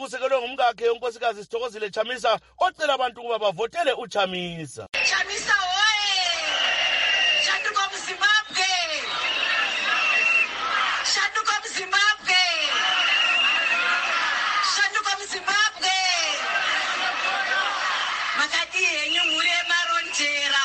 kusekelwe ngumkakhe unkosikazi Sithokozile Chamisa ocela abantu ukuba bavotele uChamisa. Chamisa hoye! Shanduka Zimbabwe! Shanduka Zimbabwe! Shanduka Zimbabwe! Makati yenyu mure maronjera.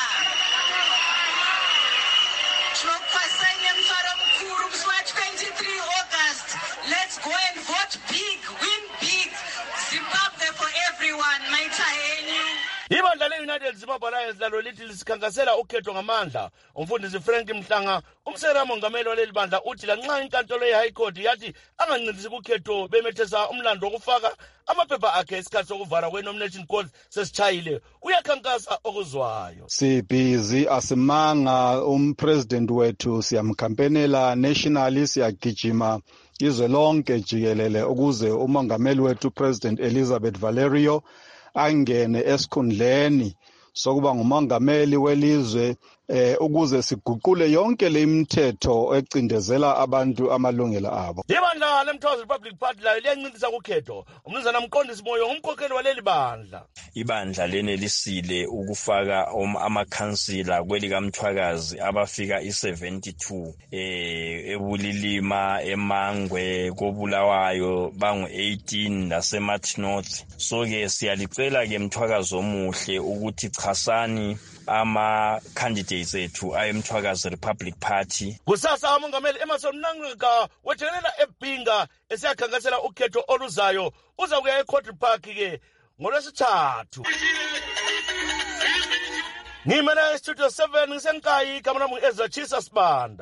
Tinokwasanya mfaro mukuru musi wa twenty-three August. Let's go and vote big, win big. Zimbabwe for everyone. Maita yenyu. Ibandla le-United Zimbabwe Alliance lalo lithi lisikhankasela ukhetho ngamandla. Umfundisi Frank Mhlanga, umsekela mongameli waleli bandla, uthi lanxa inkantolo ye-High Court yathi angancindisi kukhetho bemethesa umlando wokufaka amaphepha akhe isikhathi sokuvala kwe-nomination court sesitshayile, uyakhankasa okuzwayo. Sibhizi asimanga umpresident wethu, siyamkampenela nationally, siyagijima izwe lonke jikelele ukuze umongameli wethu President Elizabeth Valerio angene esikhundleni sokuba ngumongameli welizwe eh ukuze siguqule yonke le imithetho ecindezela abantu amalungelo abo. Ibandla leMthozi Republic Party layo liyancindisa kukhetho. Umnumzana Mqondisi Moyo ngumkhokheli waleli bandla. Ibandla lenelisile ukufaka amakhansila kwelika Mthwakazi abafika i-seventy-two eh eBulilima, eMangwe, koBulawayo bangu eighteen naseMarch North. So ke siyalicela ke Mthwakazi omuhle ukuthi chasani ama candidates ethu ayemthwakazi Republic Party. Kusasa umongameli Emmerson Mnangagwa wethelela eBhinga esiyakhankasela ukhetho oluzayo uza kuya eCourt Park ke ngolwesithathu. Ngimela Studio seven ngisenkayi kamera mu Ezra Chisa Sibanda.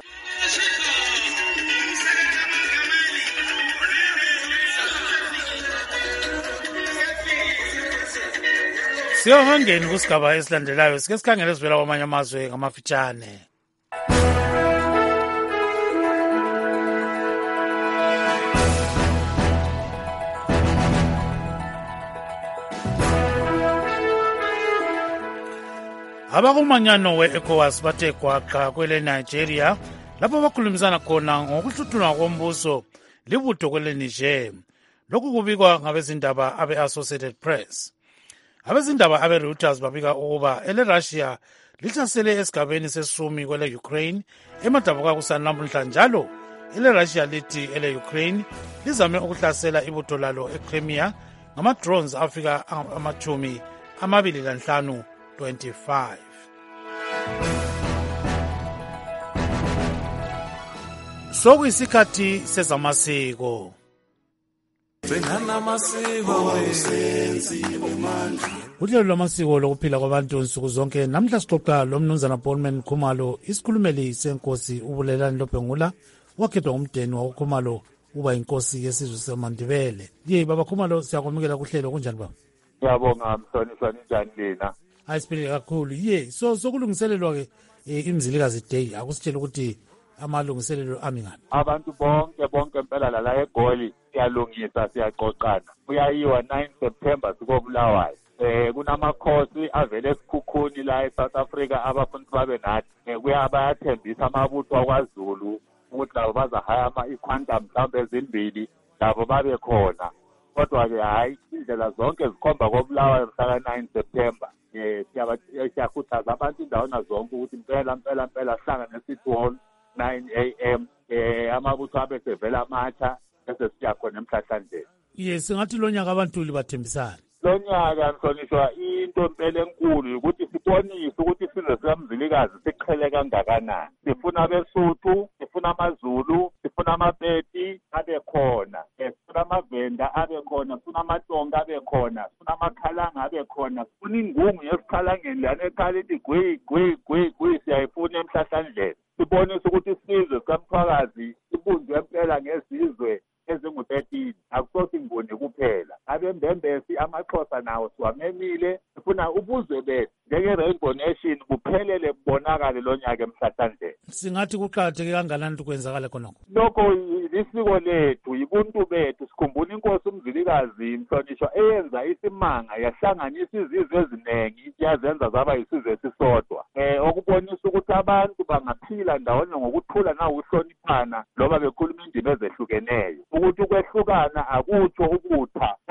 Siyongena kusigaba esilandelayo, sike sikhangele esivela kwamanye amazwe ngamafitshane. Abakumanyano we-ECOWAS bathe gwaqa kwele Nigeria lapho bakhulumisana khona ngokuhluthunwa kombuso libutho kwele Niger. Lokhu kubikwa ngabezindaba abe-Associated Press. Abezindaba abe-Reuters babika ukuba ele-Russia lihlasele esigabeni sesumi kwele Ukraine emadabuka kusanamuhla, njalo ele-Russia lithi ele-Ukraine lizame ukuhlasela ibutho lalo eCrimea ngama-drones afika amachumi amabili lanhlanu twenty-five. Sokuyisikhathi sezamasiko. Uhlelo lwamasiko lokuphila kwabantu nsuku zonke namhla sixoxa lo mnumzana Paulman Khumalo, isikhulumeli senkosi uBulelani Lobhengula, wakhethwa ngumdeni wakuKhumalo uba inkosi yesizwe samaNdebele. Ye baba Khumalo, siyakwamukela kuhlelo, kunjani baba? Ngiyabonga mhlonishwa, ninjani lina? Ayisiphile kakhulu. Ye so sokulungiselelwa ke imzilikazi day, akusitshela ukuthi amalungiselelo ami ngani? Abantu bonke bonke impela la eGoli siyalungisa, siyaqoqana. Kuyayiwa nine September sikobulawayo. Eh kunamakhosi avele esikhukhuni la eSouth Africa abafundi babe nathi. Eh kuyabayathembisa amabutho akwaZulu ukuthi labo bazahaya ama iquantum mhlawumbe ezimbili labo babe khona. Kodwa ke hayi indlela zonke zikhomba kobulawayo mhla nine September. Eh siyakhuthaza abantu indawona zonke ukuthi impela impela impela sihlangane City Hall nine A M eh amabutho abe sevela amatha bese siya khona emhlahlandlela. Yes, ngathi lo nyaka abantu libathembisana. Lo nyaka mhlonishwa into impela enkulu ukuthi sibonise ukuthi isizwe sikaMzilikazi siqhele kangakanani. Sifuna abeSuthu, sifuna amaZulu, sifuna amaPedi abe khona, sifuna amavenda abe khona, sifuna amaTonga abe khona, sifuna amakhalanga abe khona, sifuna ingungu yesikhalangeni lana ekhala ithi gwi gwi gwi gwi siyayifuna emhlahlandlela. Sibonise ukuthi isizwe sikaMthwakazi sibunjwe impela ngezizwe ezingu thirteen, akusosi nguni kuphela. Abembembesi amaXhosa nawo siwamemile, sifuna ubuzwe bethu njenge-Rainbow Nation kuphelele kubonakale lo nyaka emhlahlandlela. Singathi kuqakatheke kangakanani ukwenzakala khonokho? Lokho lisiko lethu, yibuntu bethu, sikhumbula inkosi uMzilikazi mhlonishwa eyenza isimanga yahlanganisa izizwe eziningi yazenza zaba isizwe esisodwa. Eh okubonisa ukuthi abantu bangaphila ndawonye ngokuthula nawuhloniphana loba bekhuluma indimi ezehlukeneyo. Ukuthi ukwehlukana akutho ukutha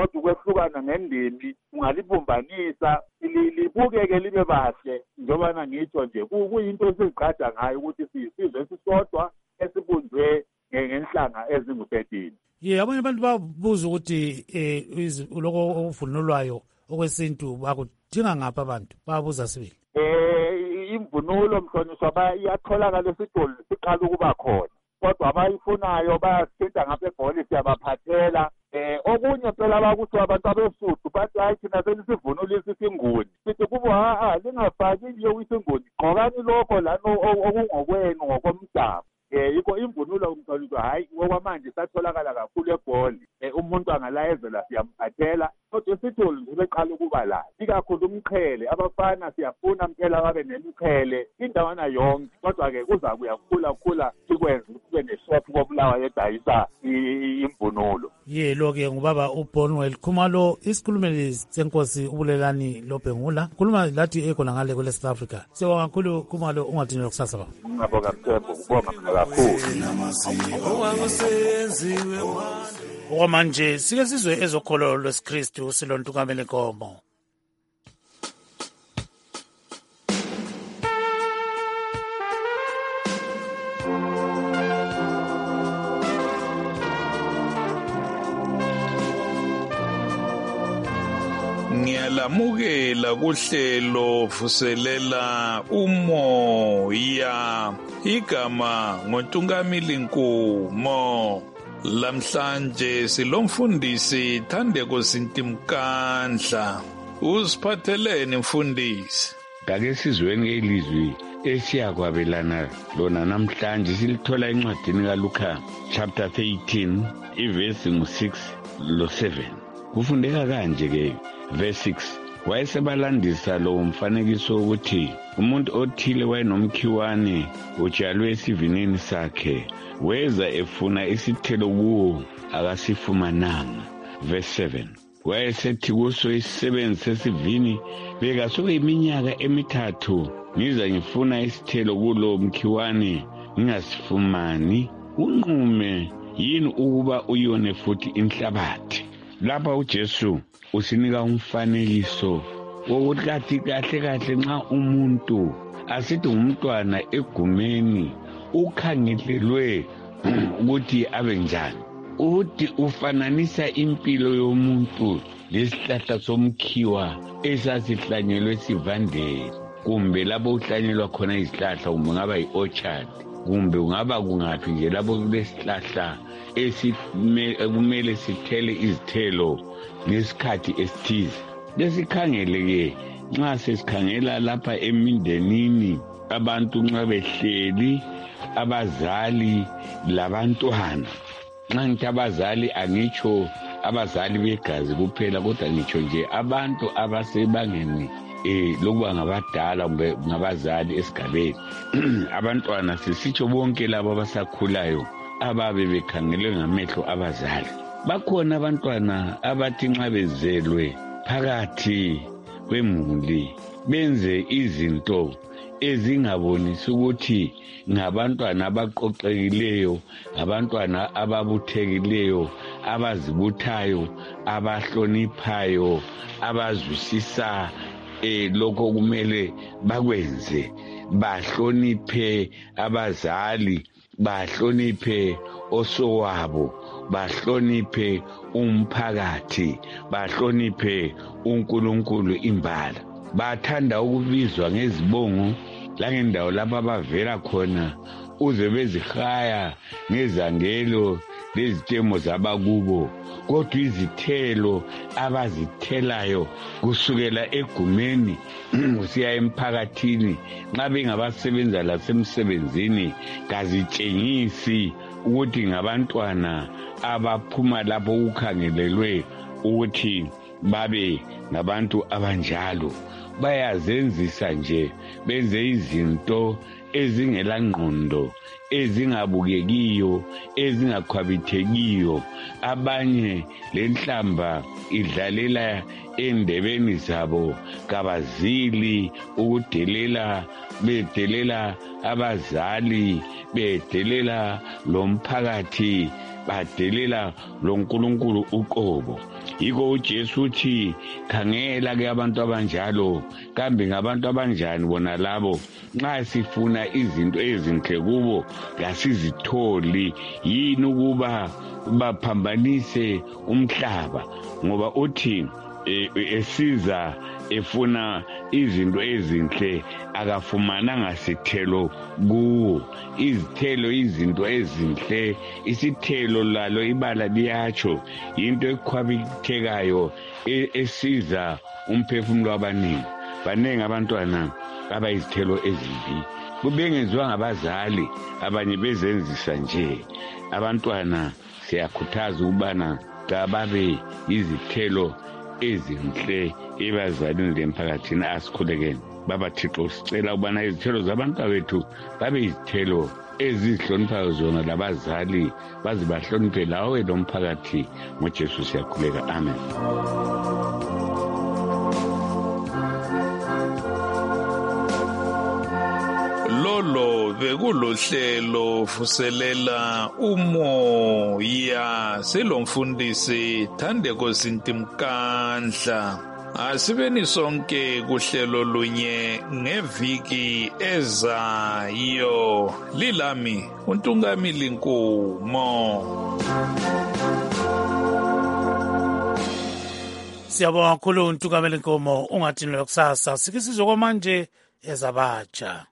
kodwa ukwehlukana ngendimi ungalibumbanisa libukeke libe bahle njobana ngitsho nje kuyinto esizigqaja ngayo ukuthi siyisizwe esisodwa esibunjwe ngenhlanga ezingu-thirteen. ye abanye abantu babuza ukuthi um lokho okuvunulwayo okwesintu bakudinga ngaphi abantu babuza sibili. um imvunulo mhlonishwa iyatholakala esitolo siqala ukuba khona kodwa abayifunayo bayasithinta ngapha eGoli siyabaphathela. Eh okunye phela bakuthi abantu abesuthu bathi hayi thina senisivunulisa isinguni sithi kubo ha lingafaki nje isinguni gqokani lokho lana okungokwenu ngokomdabu. Eh yikho imvunulo umhlonishwa hayi ngokwamanje satholakala kakhulu eGoli. Umuntu angalayezela siyamphathela kodwa isithole nje beqala ukuba la ikakhulu umqhele abafana siyafuna mphela babe nemiqhele indawana yonke kodwa ke kuza kuyakhula khula sikwenze kube neshop kobulawa yedayisa imvunulo. ye lo ke ngubaba uBonwell Khumalo isikhulumeli senkosi ubulelani loBhengula khuluma lathi ekhona ngale kule South Africa. Sibonga kakhulu Khumalo ungadinela kusasa baba. Ngabonga Mthembu kubonga kakhulu. Okwamanje sike sizwe ezokholo lwesikristu silontukamele nkomo. Ngiyalamukela kuhlelo vuselela umoya igama ngontungamili nkomo. Lamhlanje silomfundisi Thandeko Sintimkandla. Usiphatheleni mfundisi? Ngake sizweni elizwi esiyakwabelana lona namhlanje silithola encwadini kaLuka chapter thirteen ivesi ngu-six lo seven. Kufundeka kanje ke verse six. Wayesebalandisa lo mfanekiso ukuthi umuntu othile wayenomkhiwane utshalwe esivinini sakhe weza efuna isithelo kuwo akasifumananga. Verse seven. Wayesethi kuso isisebenzi sesivini beka sokuyiminyaka emithathu ngiza ngifuna isithelo kulo mkhiwane ngingasifumani. Unqume yini ukuba uyone futhi inhlabathi? Lapha uJesu usinika umfanekiso wokuthi kahle kahle nxa umuntu asithi umntwana egumeni ukhangelelwe ukuthi abe njani. Uthi ufananisa impilo yomuntu lesihlahla somkhiwa esasihlanyelwe esivandeni kumbe lapho uhlanyelwa khona izihlahla kumbe ngaba yi-orchard kumbe ungaba kungaphi nje lapho kulesihlahla esimele sithele izithelo ngesikhathi esithize. Lesikhangele-ke nxa sesikhangela lapha emindenini abantu nxa behleli abazali labantwana. Nxa ngithi abazali angitsho abazali begazi kuphela kodwa ngitsho nje abantu abasebangeni eh lokuba ngabadala kumbe ngabazali esigabeni. Abantwana sisitsho bonke labo abasakhulayo ababe bekhangelwe ngamehlo abazali. Bakhona abantwana abathi nxa bezelwe phakathi kwemuli benze izinto ezingabonisi ukuthi ngabantwana abaqoqekileyo, abantwana ababuthekileyo, abazibuthayo, abahloniphayo, abazwisisa eh lokho kumele bakwenze. Bahloniphe abazali, bahloniphe osowabo, bahloniphe umphakathi, bahloniphe uNkulunkulu imbala. Bathanda ukubizwa ngezibongo langendawo lapha abavela khona uze bezihaya ngezangelo lezitemo zabakubo. Kodwa izithelo abazithelayo kusukela egumeni kusiya emphakathini nxa bengabasebenza lasemsebenzini kazitshengisi ukuthi ngabantwana abaphuma lapho ukukhangelelwe ukuthi babe ngabantu abanjalo. Bayazenzisa nje benze izinto ezingela ngqondo, ezingabukekiyo, ezingakhwabithekiyo. Abanye lenhlamba idlalela endebeni zabo kabazili ukudelela, bedelela abazali, bedelela lomphakathi, badelela loNkulunkulu uqobo. yiko uJesu uthi khangela ke abantu abanjalo kambe ngabantu abanjani bona labo nxa sifuna izinto ezinhle kubo ngasizitholi yini ukuba baphambanise umhlaba ngoba uthi esiza efuna izinto ezinhle akafumananga sithelo kuwo izithelo izinto ezinhle isithelo lalo ibala liyatsho into ekhwabithekayo esiza umphefumulo wabaningi baningi abantwana abayizithelo ezimbi kubengenziwa ngabazali abanye bezenzisa nje abantwana siyakhuthaza ukubana kababe izithelo ezinhle ebazalini lemphakathini asikhulekeni baba Thixo sicela ukubana izithelo zabantu bethu babe izithelo ezihloniphayo zona labazali baze bahloniphe lawe lomphakathi ngoJesu siyakhuleka amen. Lolo bekulohlelo vuselela umoya selomfundisi Thandeko Sintimkandla. Asibeni sonke kuhlelo lunye ngeviki ezayo. Lilami uNtungamili Nkumo. Siyabonga kakhulu uNtungamili Nkumo. Ungathi lokusasa sikisizwe kwamanje ezabatsha.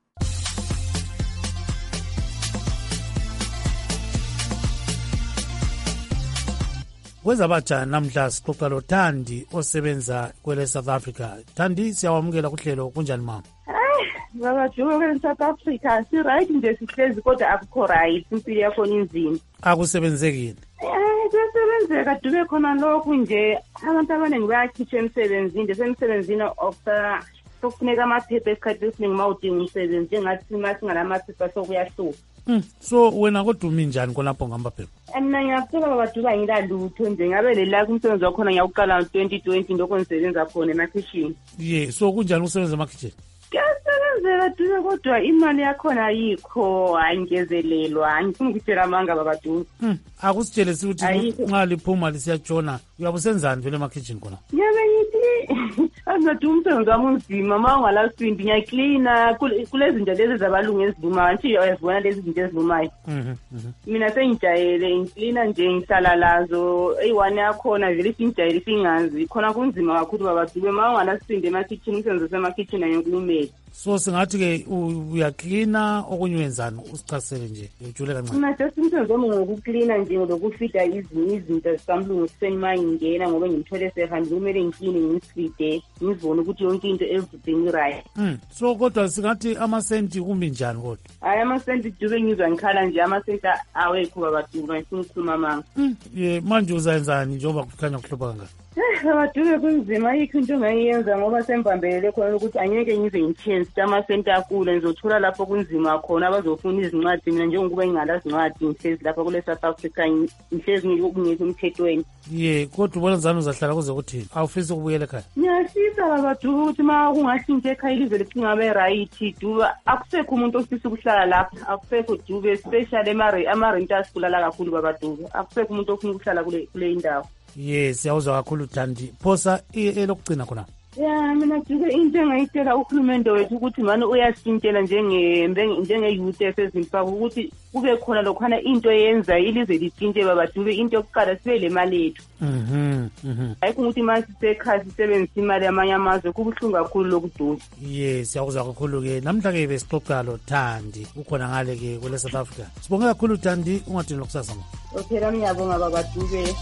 Kwezabatsha namhla sixoxa lo Thandi osebenza kwele South Africa. Thandi siyawamukela kuhlelo kunjani mama? Eh, baba Juwe kwele South Africa si right nje sihlezi kodwa akukho right impilo yakho inzima. Akusebenzekini. Eh, kusebenzeka dube khona lokhu nje abantu abaningi bayakhitsha emsebenzini nje semsebenzini ofta sokufuneka amaphepha esikhathi esiningi mawudinga umsebenzi engathi masingalaamaphepha sokuyahluka. Mm, so wena kodumi njani khonapho ngamaphepha? Mina ngiyafika babaduka ngilalutho nje ngabe lela kumsebenzi wakhona ngiyawuqala twenty twenty ndoko ngisebenza khona emakhishini. Yeah, so kunjani usebenza emakhishini? Kuyasebenzeka duke kodwa imali yakhona ayikho ayingezelelwa angifuni ukutshela amanga babaduka. Mm, akusitshele ukuthi nxa liphuma lisiyatshona uyabusenzani vele emakhishini khona? Ngiyabe ngithi azathi umsebenzi wami unzima ma ungalasindi ngiyaklina kulezinto lezi zabalungu ezilumayo nje uyazibona lezi zinto ezilumayo. Mhm. Mina sengijayele ngiklina nje ngihlala lazo eyiwane yakhona vele singijayele singazi khona kunzima kakhulu babaduke ma ungalasindi emakhishini umsebenzi wasemakhishini ayokulumela. So singathi ke uyaklina okunye wenzani usichasele nje ujule kancane. Mina just umsebenzi wami ngokuklina nje lokufida izinto izinto zikamlungu sema ingena ngoba ngimthole sehandi kumele ngikline ngisifide ngizibone ukuthi yonke into everything right. Mm, so kodwa singathi amasenti kumbi njani kodwa? Hayi amasenti dube ngizwa ngikhala nje amasenti awekho babaduka ngifuna ukukhuluma manga. Mm, ye manje uzayenzani njengoba kukhanya kuhlupha kangaka? Eh babaduke kunzima ayikho into engayenza ngoba sembambelele khona ukuthi anyeke ngize ngichange amasenti akule ngizothola lapho kunzima khona abazofuna izincwadi mina njengokuba ngingalazi incwadi ngihlezi lapha kule South Africa ngihlezi ngikungekho umthethweni. Ye kodwa ubona njani uzahlala kuze kuthini? Awufisi ukubuyela ekhaya? Ngiyafisa babaduka ukuthi ma kungashintshe ekhaya ilizwe lisingabe right duba akusekho umuntu ofisa ukuhlala lapha akusekho dube especially emare ama-renters kulala kakhulu babaduka akusekho umuntu ofuna ukuhlala kule kule indawo. Yes, siyawuzwa kakhulu Thandi. Phosa elokugcina khona. Yeah, mina duke into engayitshela uhulumende wethu ukuthi manje uyasintshela njenge njenge youth esezimpaka ukuthi kube khona lokhana into eyenza ilizwe litshintshe babaduke into yokuqala sibe le mali yethu. Mhm. Mhm. Ayikho ukuthi manje sisekhaya sisebenzisa imali yamanye amazwe kubuhlungu kakhulu lokuduka. Yes, siyawuzwa kakhulu ke. Namhla ke besixoxa lo Thandi ukhona ngale ke kwele South Africa. Sibonge kakhulu Thandi ungathini lokusasa mama. Okay, la ngiyabonga babaduke.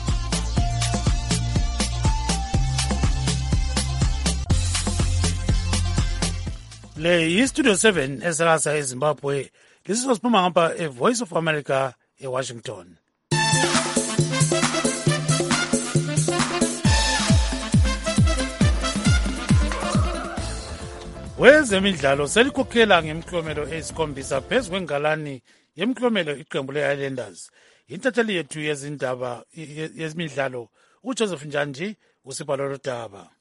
Le yi-Studio seven esakasa eZimbabwe. Lesiso siphuma ngapha eVoice of America eWashington. Wezemidlalo selikhokhela ngemklomelo eyisikhombisa phezu kwengalani yemklomelo iqembu le-Highlanders. Intatheli yethu yezindaba yezimidlalo uJoseph Njanji usibhalo lodaba.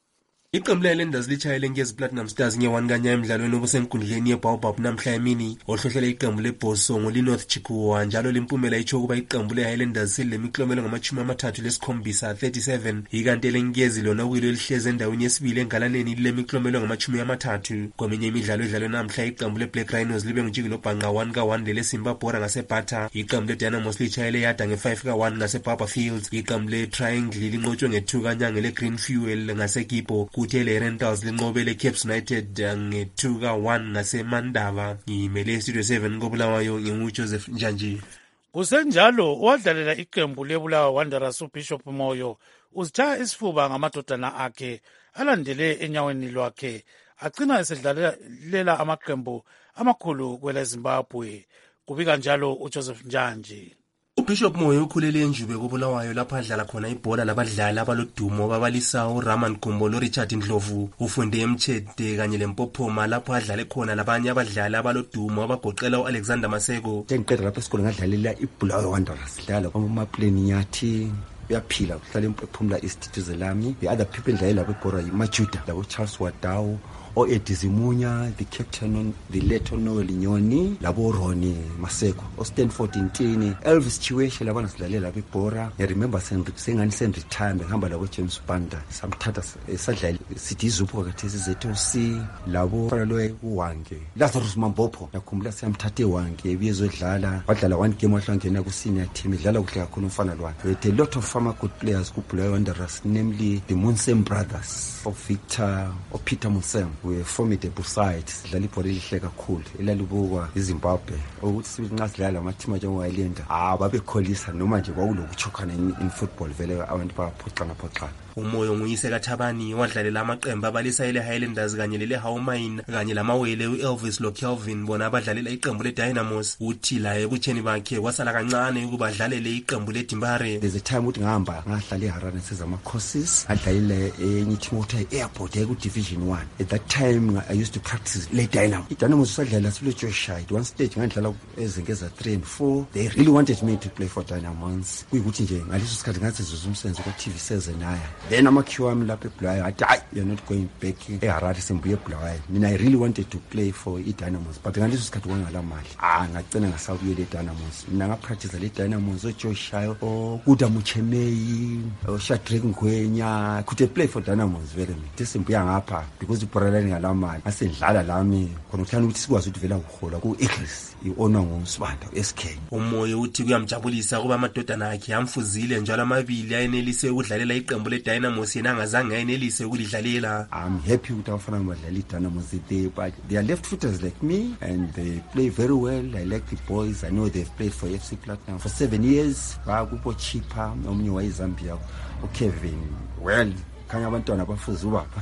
Iqembu le-Highlanders litshayele Ngezi Platinum Stars nge-one kanya emidlalweni obusenkundleni ye-Baobab namhla emini ohlohlele iqembu le-Bosongo li-North Chikuwa njalo limpumela itsho ukuba iqembu le-Highlanders selilemiklomelo ngamachumi amathathu lesikhombisa thirty-seven ikanti eleNgezi lona kuyilo elihlezi endaweni yesibili engalaneni lilemiklomelo ngamachumi amathathu. Kweminye imidlalo edlalwe namhla iqembu le-Black Rhinos libe ngujikelo bhanqa one ka one lele-Simba Bora ngaseBata. Iqembu le-Dynamos litshayele yada nge-five ka one ngaseBaba Fields. Iqembu le-Triangle linqotshwe nge-two kanyanga le-Green Fuel ngaseKipo. Kuthi le-Rentals linqobele Caps United nge-two ka one ngaseMandava. Ngimele Studio seven koBulawayo nginguJoseph Njanji. Kusenjalo owadlalela iqembu leBulawayo Wanderers uBishop Moyo uzitshaya isifuba ngamadodana akhe alandele enyaweni lwakhe agcina esedlalela amaqembu amakhulu kwele Zimbabwe. Kubika njalo uJoseph Njanji. uBishop Moyo ukhulele enjube koBulawayo lapho adlala khona ibhola labadlali abalodumo babalisa uRaman Gumbo noRichard Ndlovu. Ufunde eMtshede kanye leMpophoma lapho adlale khona labanye abadlali abalodumo abagoqela uAlexander Maseko. Ngiqeda lapho esikole ngadlalela iBulawayo Wanderers dlala kwamaplane nyathi uyaphila kuhlala eMpophoma East Tuzolami. The other people dlalela beBora yiMajuda labo Charles Wadau o Edizimunya, the captain, the leto Noel Nyoni, labo Ronnie Maseko, o Stanford Intini, Elvis Chiweshe labana silalela beBora. I remember sengani sen retirement ngihamba labo James Banda samthatha esadlala sithi izupho kathesi zethu si labo fana lo uwange Lazarus Mambopho yakhumbula samthathe wange ebiyezodlala wadlala one game wahlangena ku senior team idlala kuhle kakhulu umfana lwakhe. With a lot of former good players ku Bulawayo Wanderers, namely the Munsem brothers of Victor or Peter Munsem. We formidable side sidlala ibhola elihle kakhulu elalibukwa iZimbabwe ukuthi sibe nxa sidlala amathima njengoWilanda ah babekholisa noma nje kwawulokuchokhana in football vele abantu baphoxana phoxana. Umoyo nguyise kaThabani wadlalela amaqembu abalisa ele Highlanders kanye lele Hawmine kanye lamawele uElvis lo Kelvin bona abadlalela iqembu leDynamos. Uthi la ebutsheni bakhe kwasala kancane ukuba adlalele iqembu leDimbare. There's a time uthi ngihamba ngahlala eHarare sezama courses adlalile enye team okuthiwa Airport eku Division one. At that time I used to practice le Dynamo. iDynamos sadlala silo Joshua one stage ngadlala ezingeza three and four. They really wanted me to play for Dynamos. Kuyikuthi nje ngaleso sikhathi ngathi zuzumsenzo ku T V seven naya. Then amakhiwa ami lapha eBulawayo athi hayi you're not going back eHarare sembuye eBulawayo. Mina I really wanted to play for iDynamos but ngaleso sikhathi kwangala mali. Ah ngacela ngasabuye leDynamos. Mina ngapractice leDynamos oJoshua okuda Muchemei oShadrack Ngwenya could play for Dynamos very me. Desembuya ngapha because iBhola ngala mali. Asendlala lami khona uthanda ukuthi sikwazi ukuvela ukuhola ku Eagles iona ngosibanda S K. Umoyo uthi kuyamjabulisa kuba amadodana akhe amfuzile njalo amabili ayenelise ukudlalela iqembu leDynamos yena angazange ayenelise ukulidlalela. I'm happy ukuthi abafana badlala iDynamos today but they are left footers like me and they play very well. I like the boys. I know they've played for F C Platinum for seven years. Bakubo Chipa omnye wayiZambia uKevin. Well khanya abantwana bafuza ubaba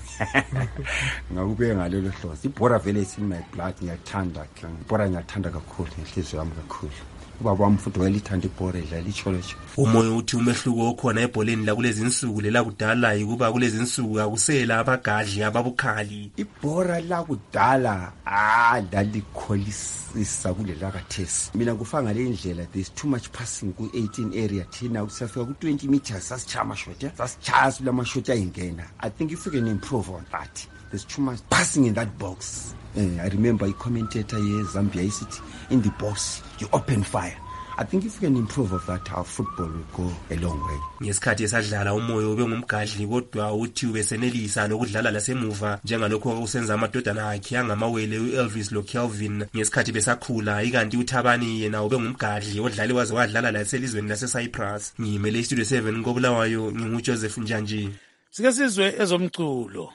ngakube ngalelo hlozi iBora vele is in my blood. Ngiyathanda iBora ngiyathanda kakhulu inhliziyo yami kakhulu. Ubaba wami futhi welithanda iBora idlala iCholocho. Umoyo uthi umehluko okhona ebholeni la kulezi insuku lela kudala ukuba kulezi insuku akusela abagadli ababukhali. iBora la kudala ah lalikholisisa kulela kathesi. Mina kufanga le indlela there's too much passing ku eighteen area thina usafika ku twenty meters sasichama shota sasichaya lama shota ingena. I think if we can improve on that. There's too much passing in that box. Uh, I remember a commentator here, Zambia, is it in the box, you open fire. I think if we can improve of that, our football will go a long way. Ngesikhathi esadlala umoyo ube ngumgadli kodwa uthi ubesenelisa lokudlala lasemuva njengalokho okusenza amadodana akhe angamawele uElvis lo Kelvin ngesikhathi besakhula ikanti uThabani yena ube ngumgadli odlali waze wadlala laselizweni laseCyprus. Ngimele Studio seven koBulawayo nginguJoseph Njanji. Sike sizwe ezomculo.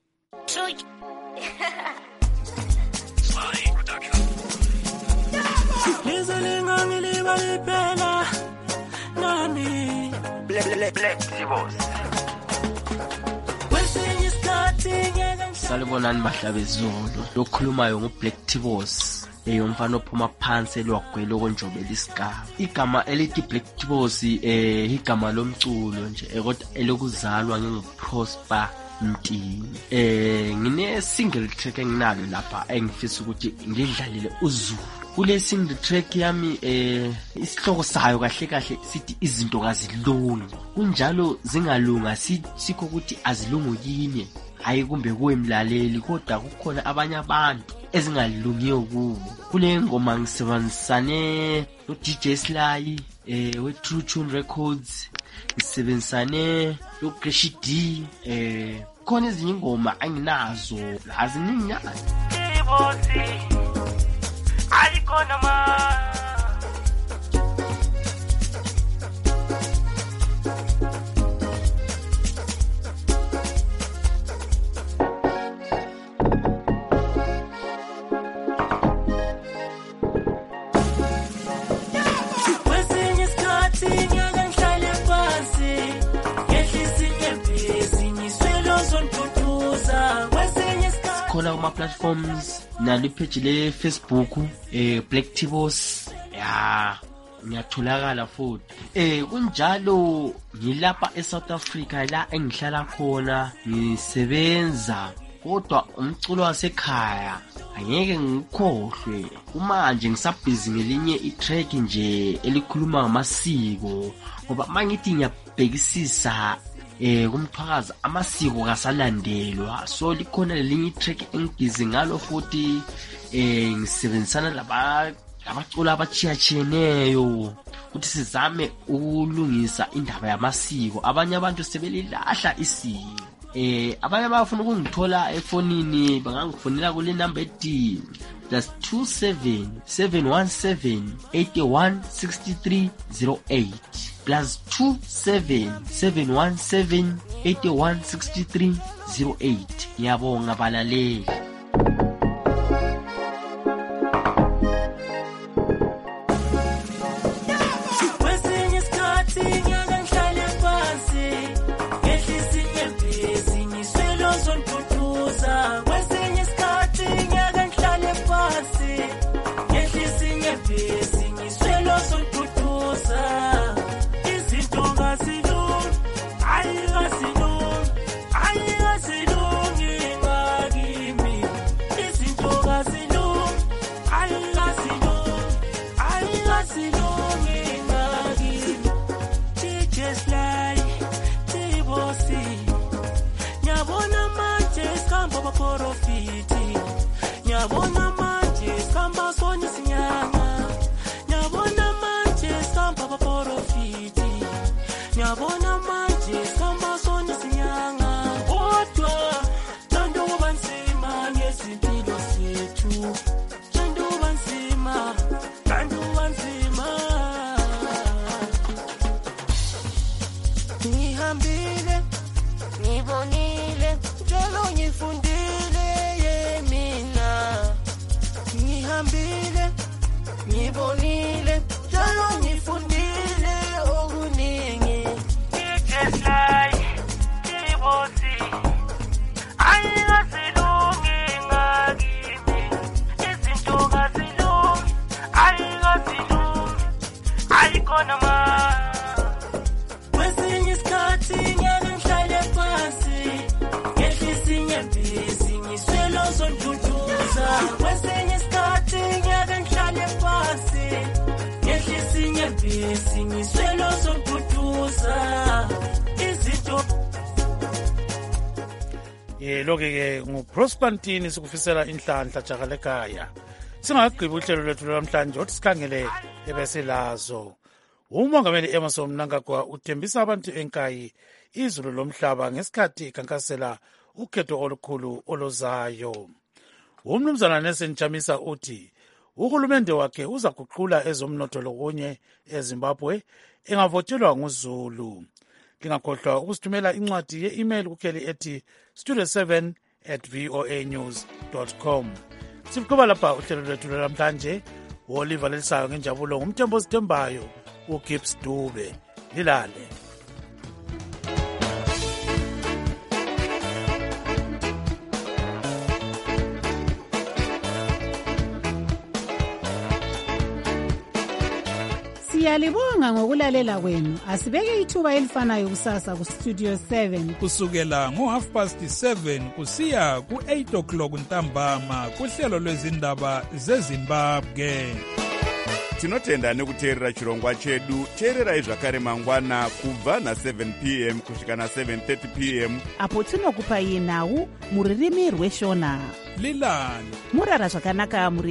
Salibonani bahlaba izolo lokhulumayo nguBlack Tibos eyomfana ophuma phansi elwagwele okonjobela isigaba. Igama elithi Black Tibos eh igama lomculo nje kodwa elokuzalwa nginguProsper Mtini. Eh ngine single track enginalo lapha engifisa ukuthi ngidlalile uZulu. Kule single track yami eh isihloko sayo kahle kahle sithi izinto kazilungi. Kunjalo zingalunga sikho ukuthi azilungu yini. hayi kumbe kuwemlaleli kodwa kukhona abanye abantu ezingalungiyo kubo. Kule ngoma ngisebenzisane no D J Sly eh we True Tune Records, ngisebenzisane no Greshi D, eh khona ezinye ingoma anginazo aziningi nyazi. Alikona ma khona kuma platforms nalo page le Facebook eh Black Tibos ya ngiyatholakala futhi eh kunjalo ngilapha eSouth Africa la engihlala khona ngisebenza kodwa umculo wasekhaya angeke ngikhohlwe kumanje ngisabhizi ngelinye itrack nje elikhuluma ngamasiko ngoba mangithi ngiyabhekisisa eh kumthwakaza amasiko kasalandelwa so likhona lelinye itrack engibhizi ngalo futhi eh ngisebenzisana laba abacula abachiyachiyeneyo ukuthi sizame ukulungisa indaba yamasiko. Abanye abantu sebelilahla isiko. Eh abanye bafuna ukungithola efonini bangangifonela kule number ethi plus two seven seven one seven eight one six three zero eight plus two seven seven one seven eight one six three zero eight. Ngiyabonga balaleli. Loke nguProspantini sikufisela inhlanhla jakalekaya. Singagqiba uhlelo lwethu namhlanje othi sikhangele ebesilazo. Umongameli Emmerson Mnangagwa uthembisa abantu enkayi izulu lomhlaba ngesikhathi ikhankasela ukhetho olukhulu olozayo. Umnumzana Nelson Chamisa uthi uhulumende wakhe uzaguqula ezomnotho lokunye eZimbabwe engavotelwa nguZulu. Lingakhohlwa ukusithumela incwadi ye-email kukheli ethi studio seven at voa news dot com. Siqhuba lapha uhlelo lwethu namhlanje. Oliver Lelisayo ngenjabulo ngumthembo sithembayo uGibbs Dube. Lilale. Siyalibonga ngokulalela kwenu. Asibeke ithuba elifanayo kusasa ku Studio seven kusukela ngo half past seven kusiya ku eight o'clock ntambama kuhlelo lwezindaba zeZimbabwe. tinotenda nekuteerera chirongwa chedu. teererai zvakare mangwana kubva na-seven p m kusvika na-seven thirty p m apo tinokupai nhau muririmi rweshona. lilani murara zvakanaka muri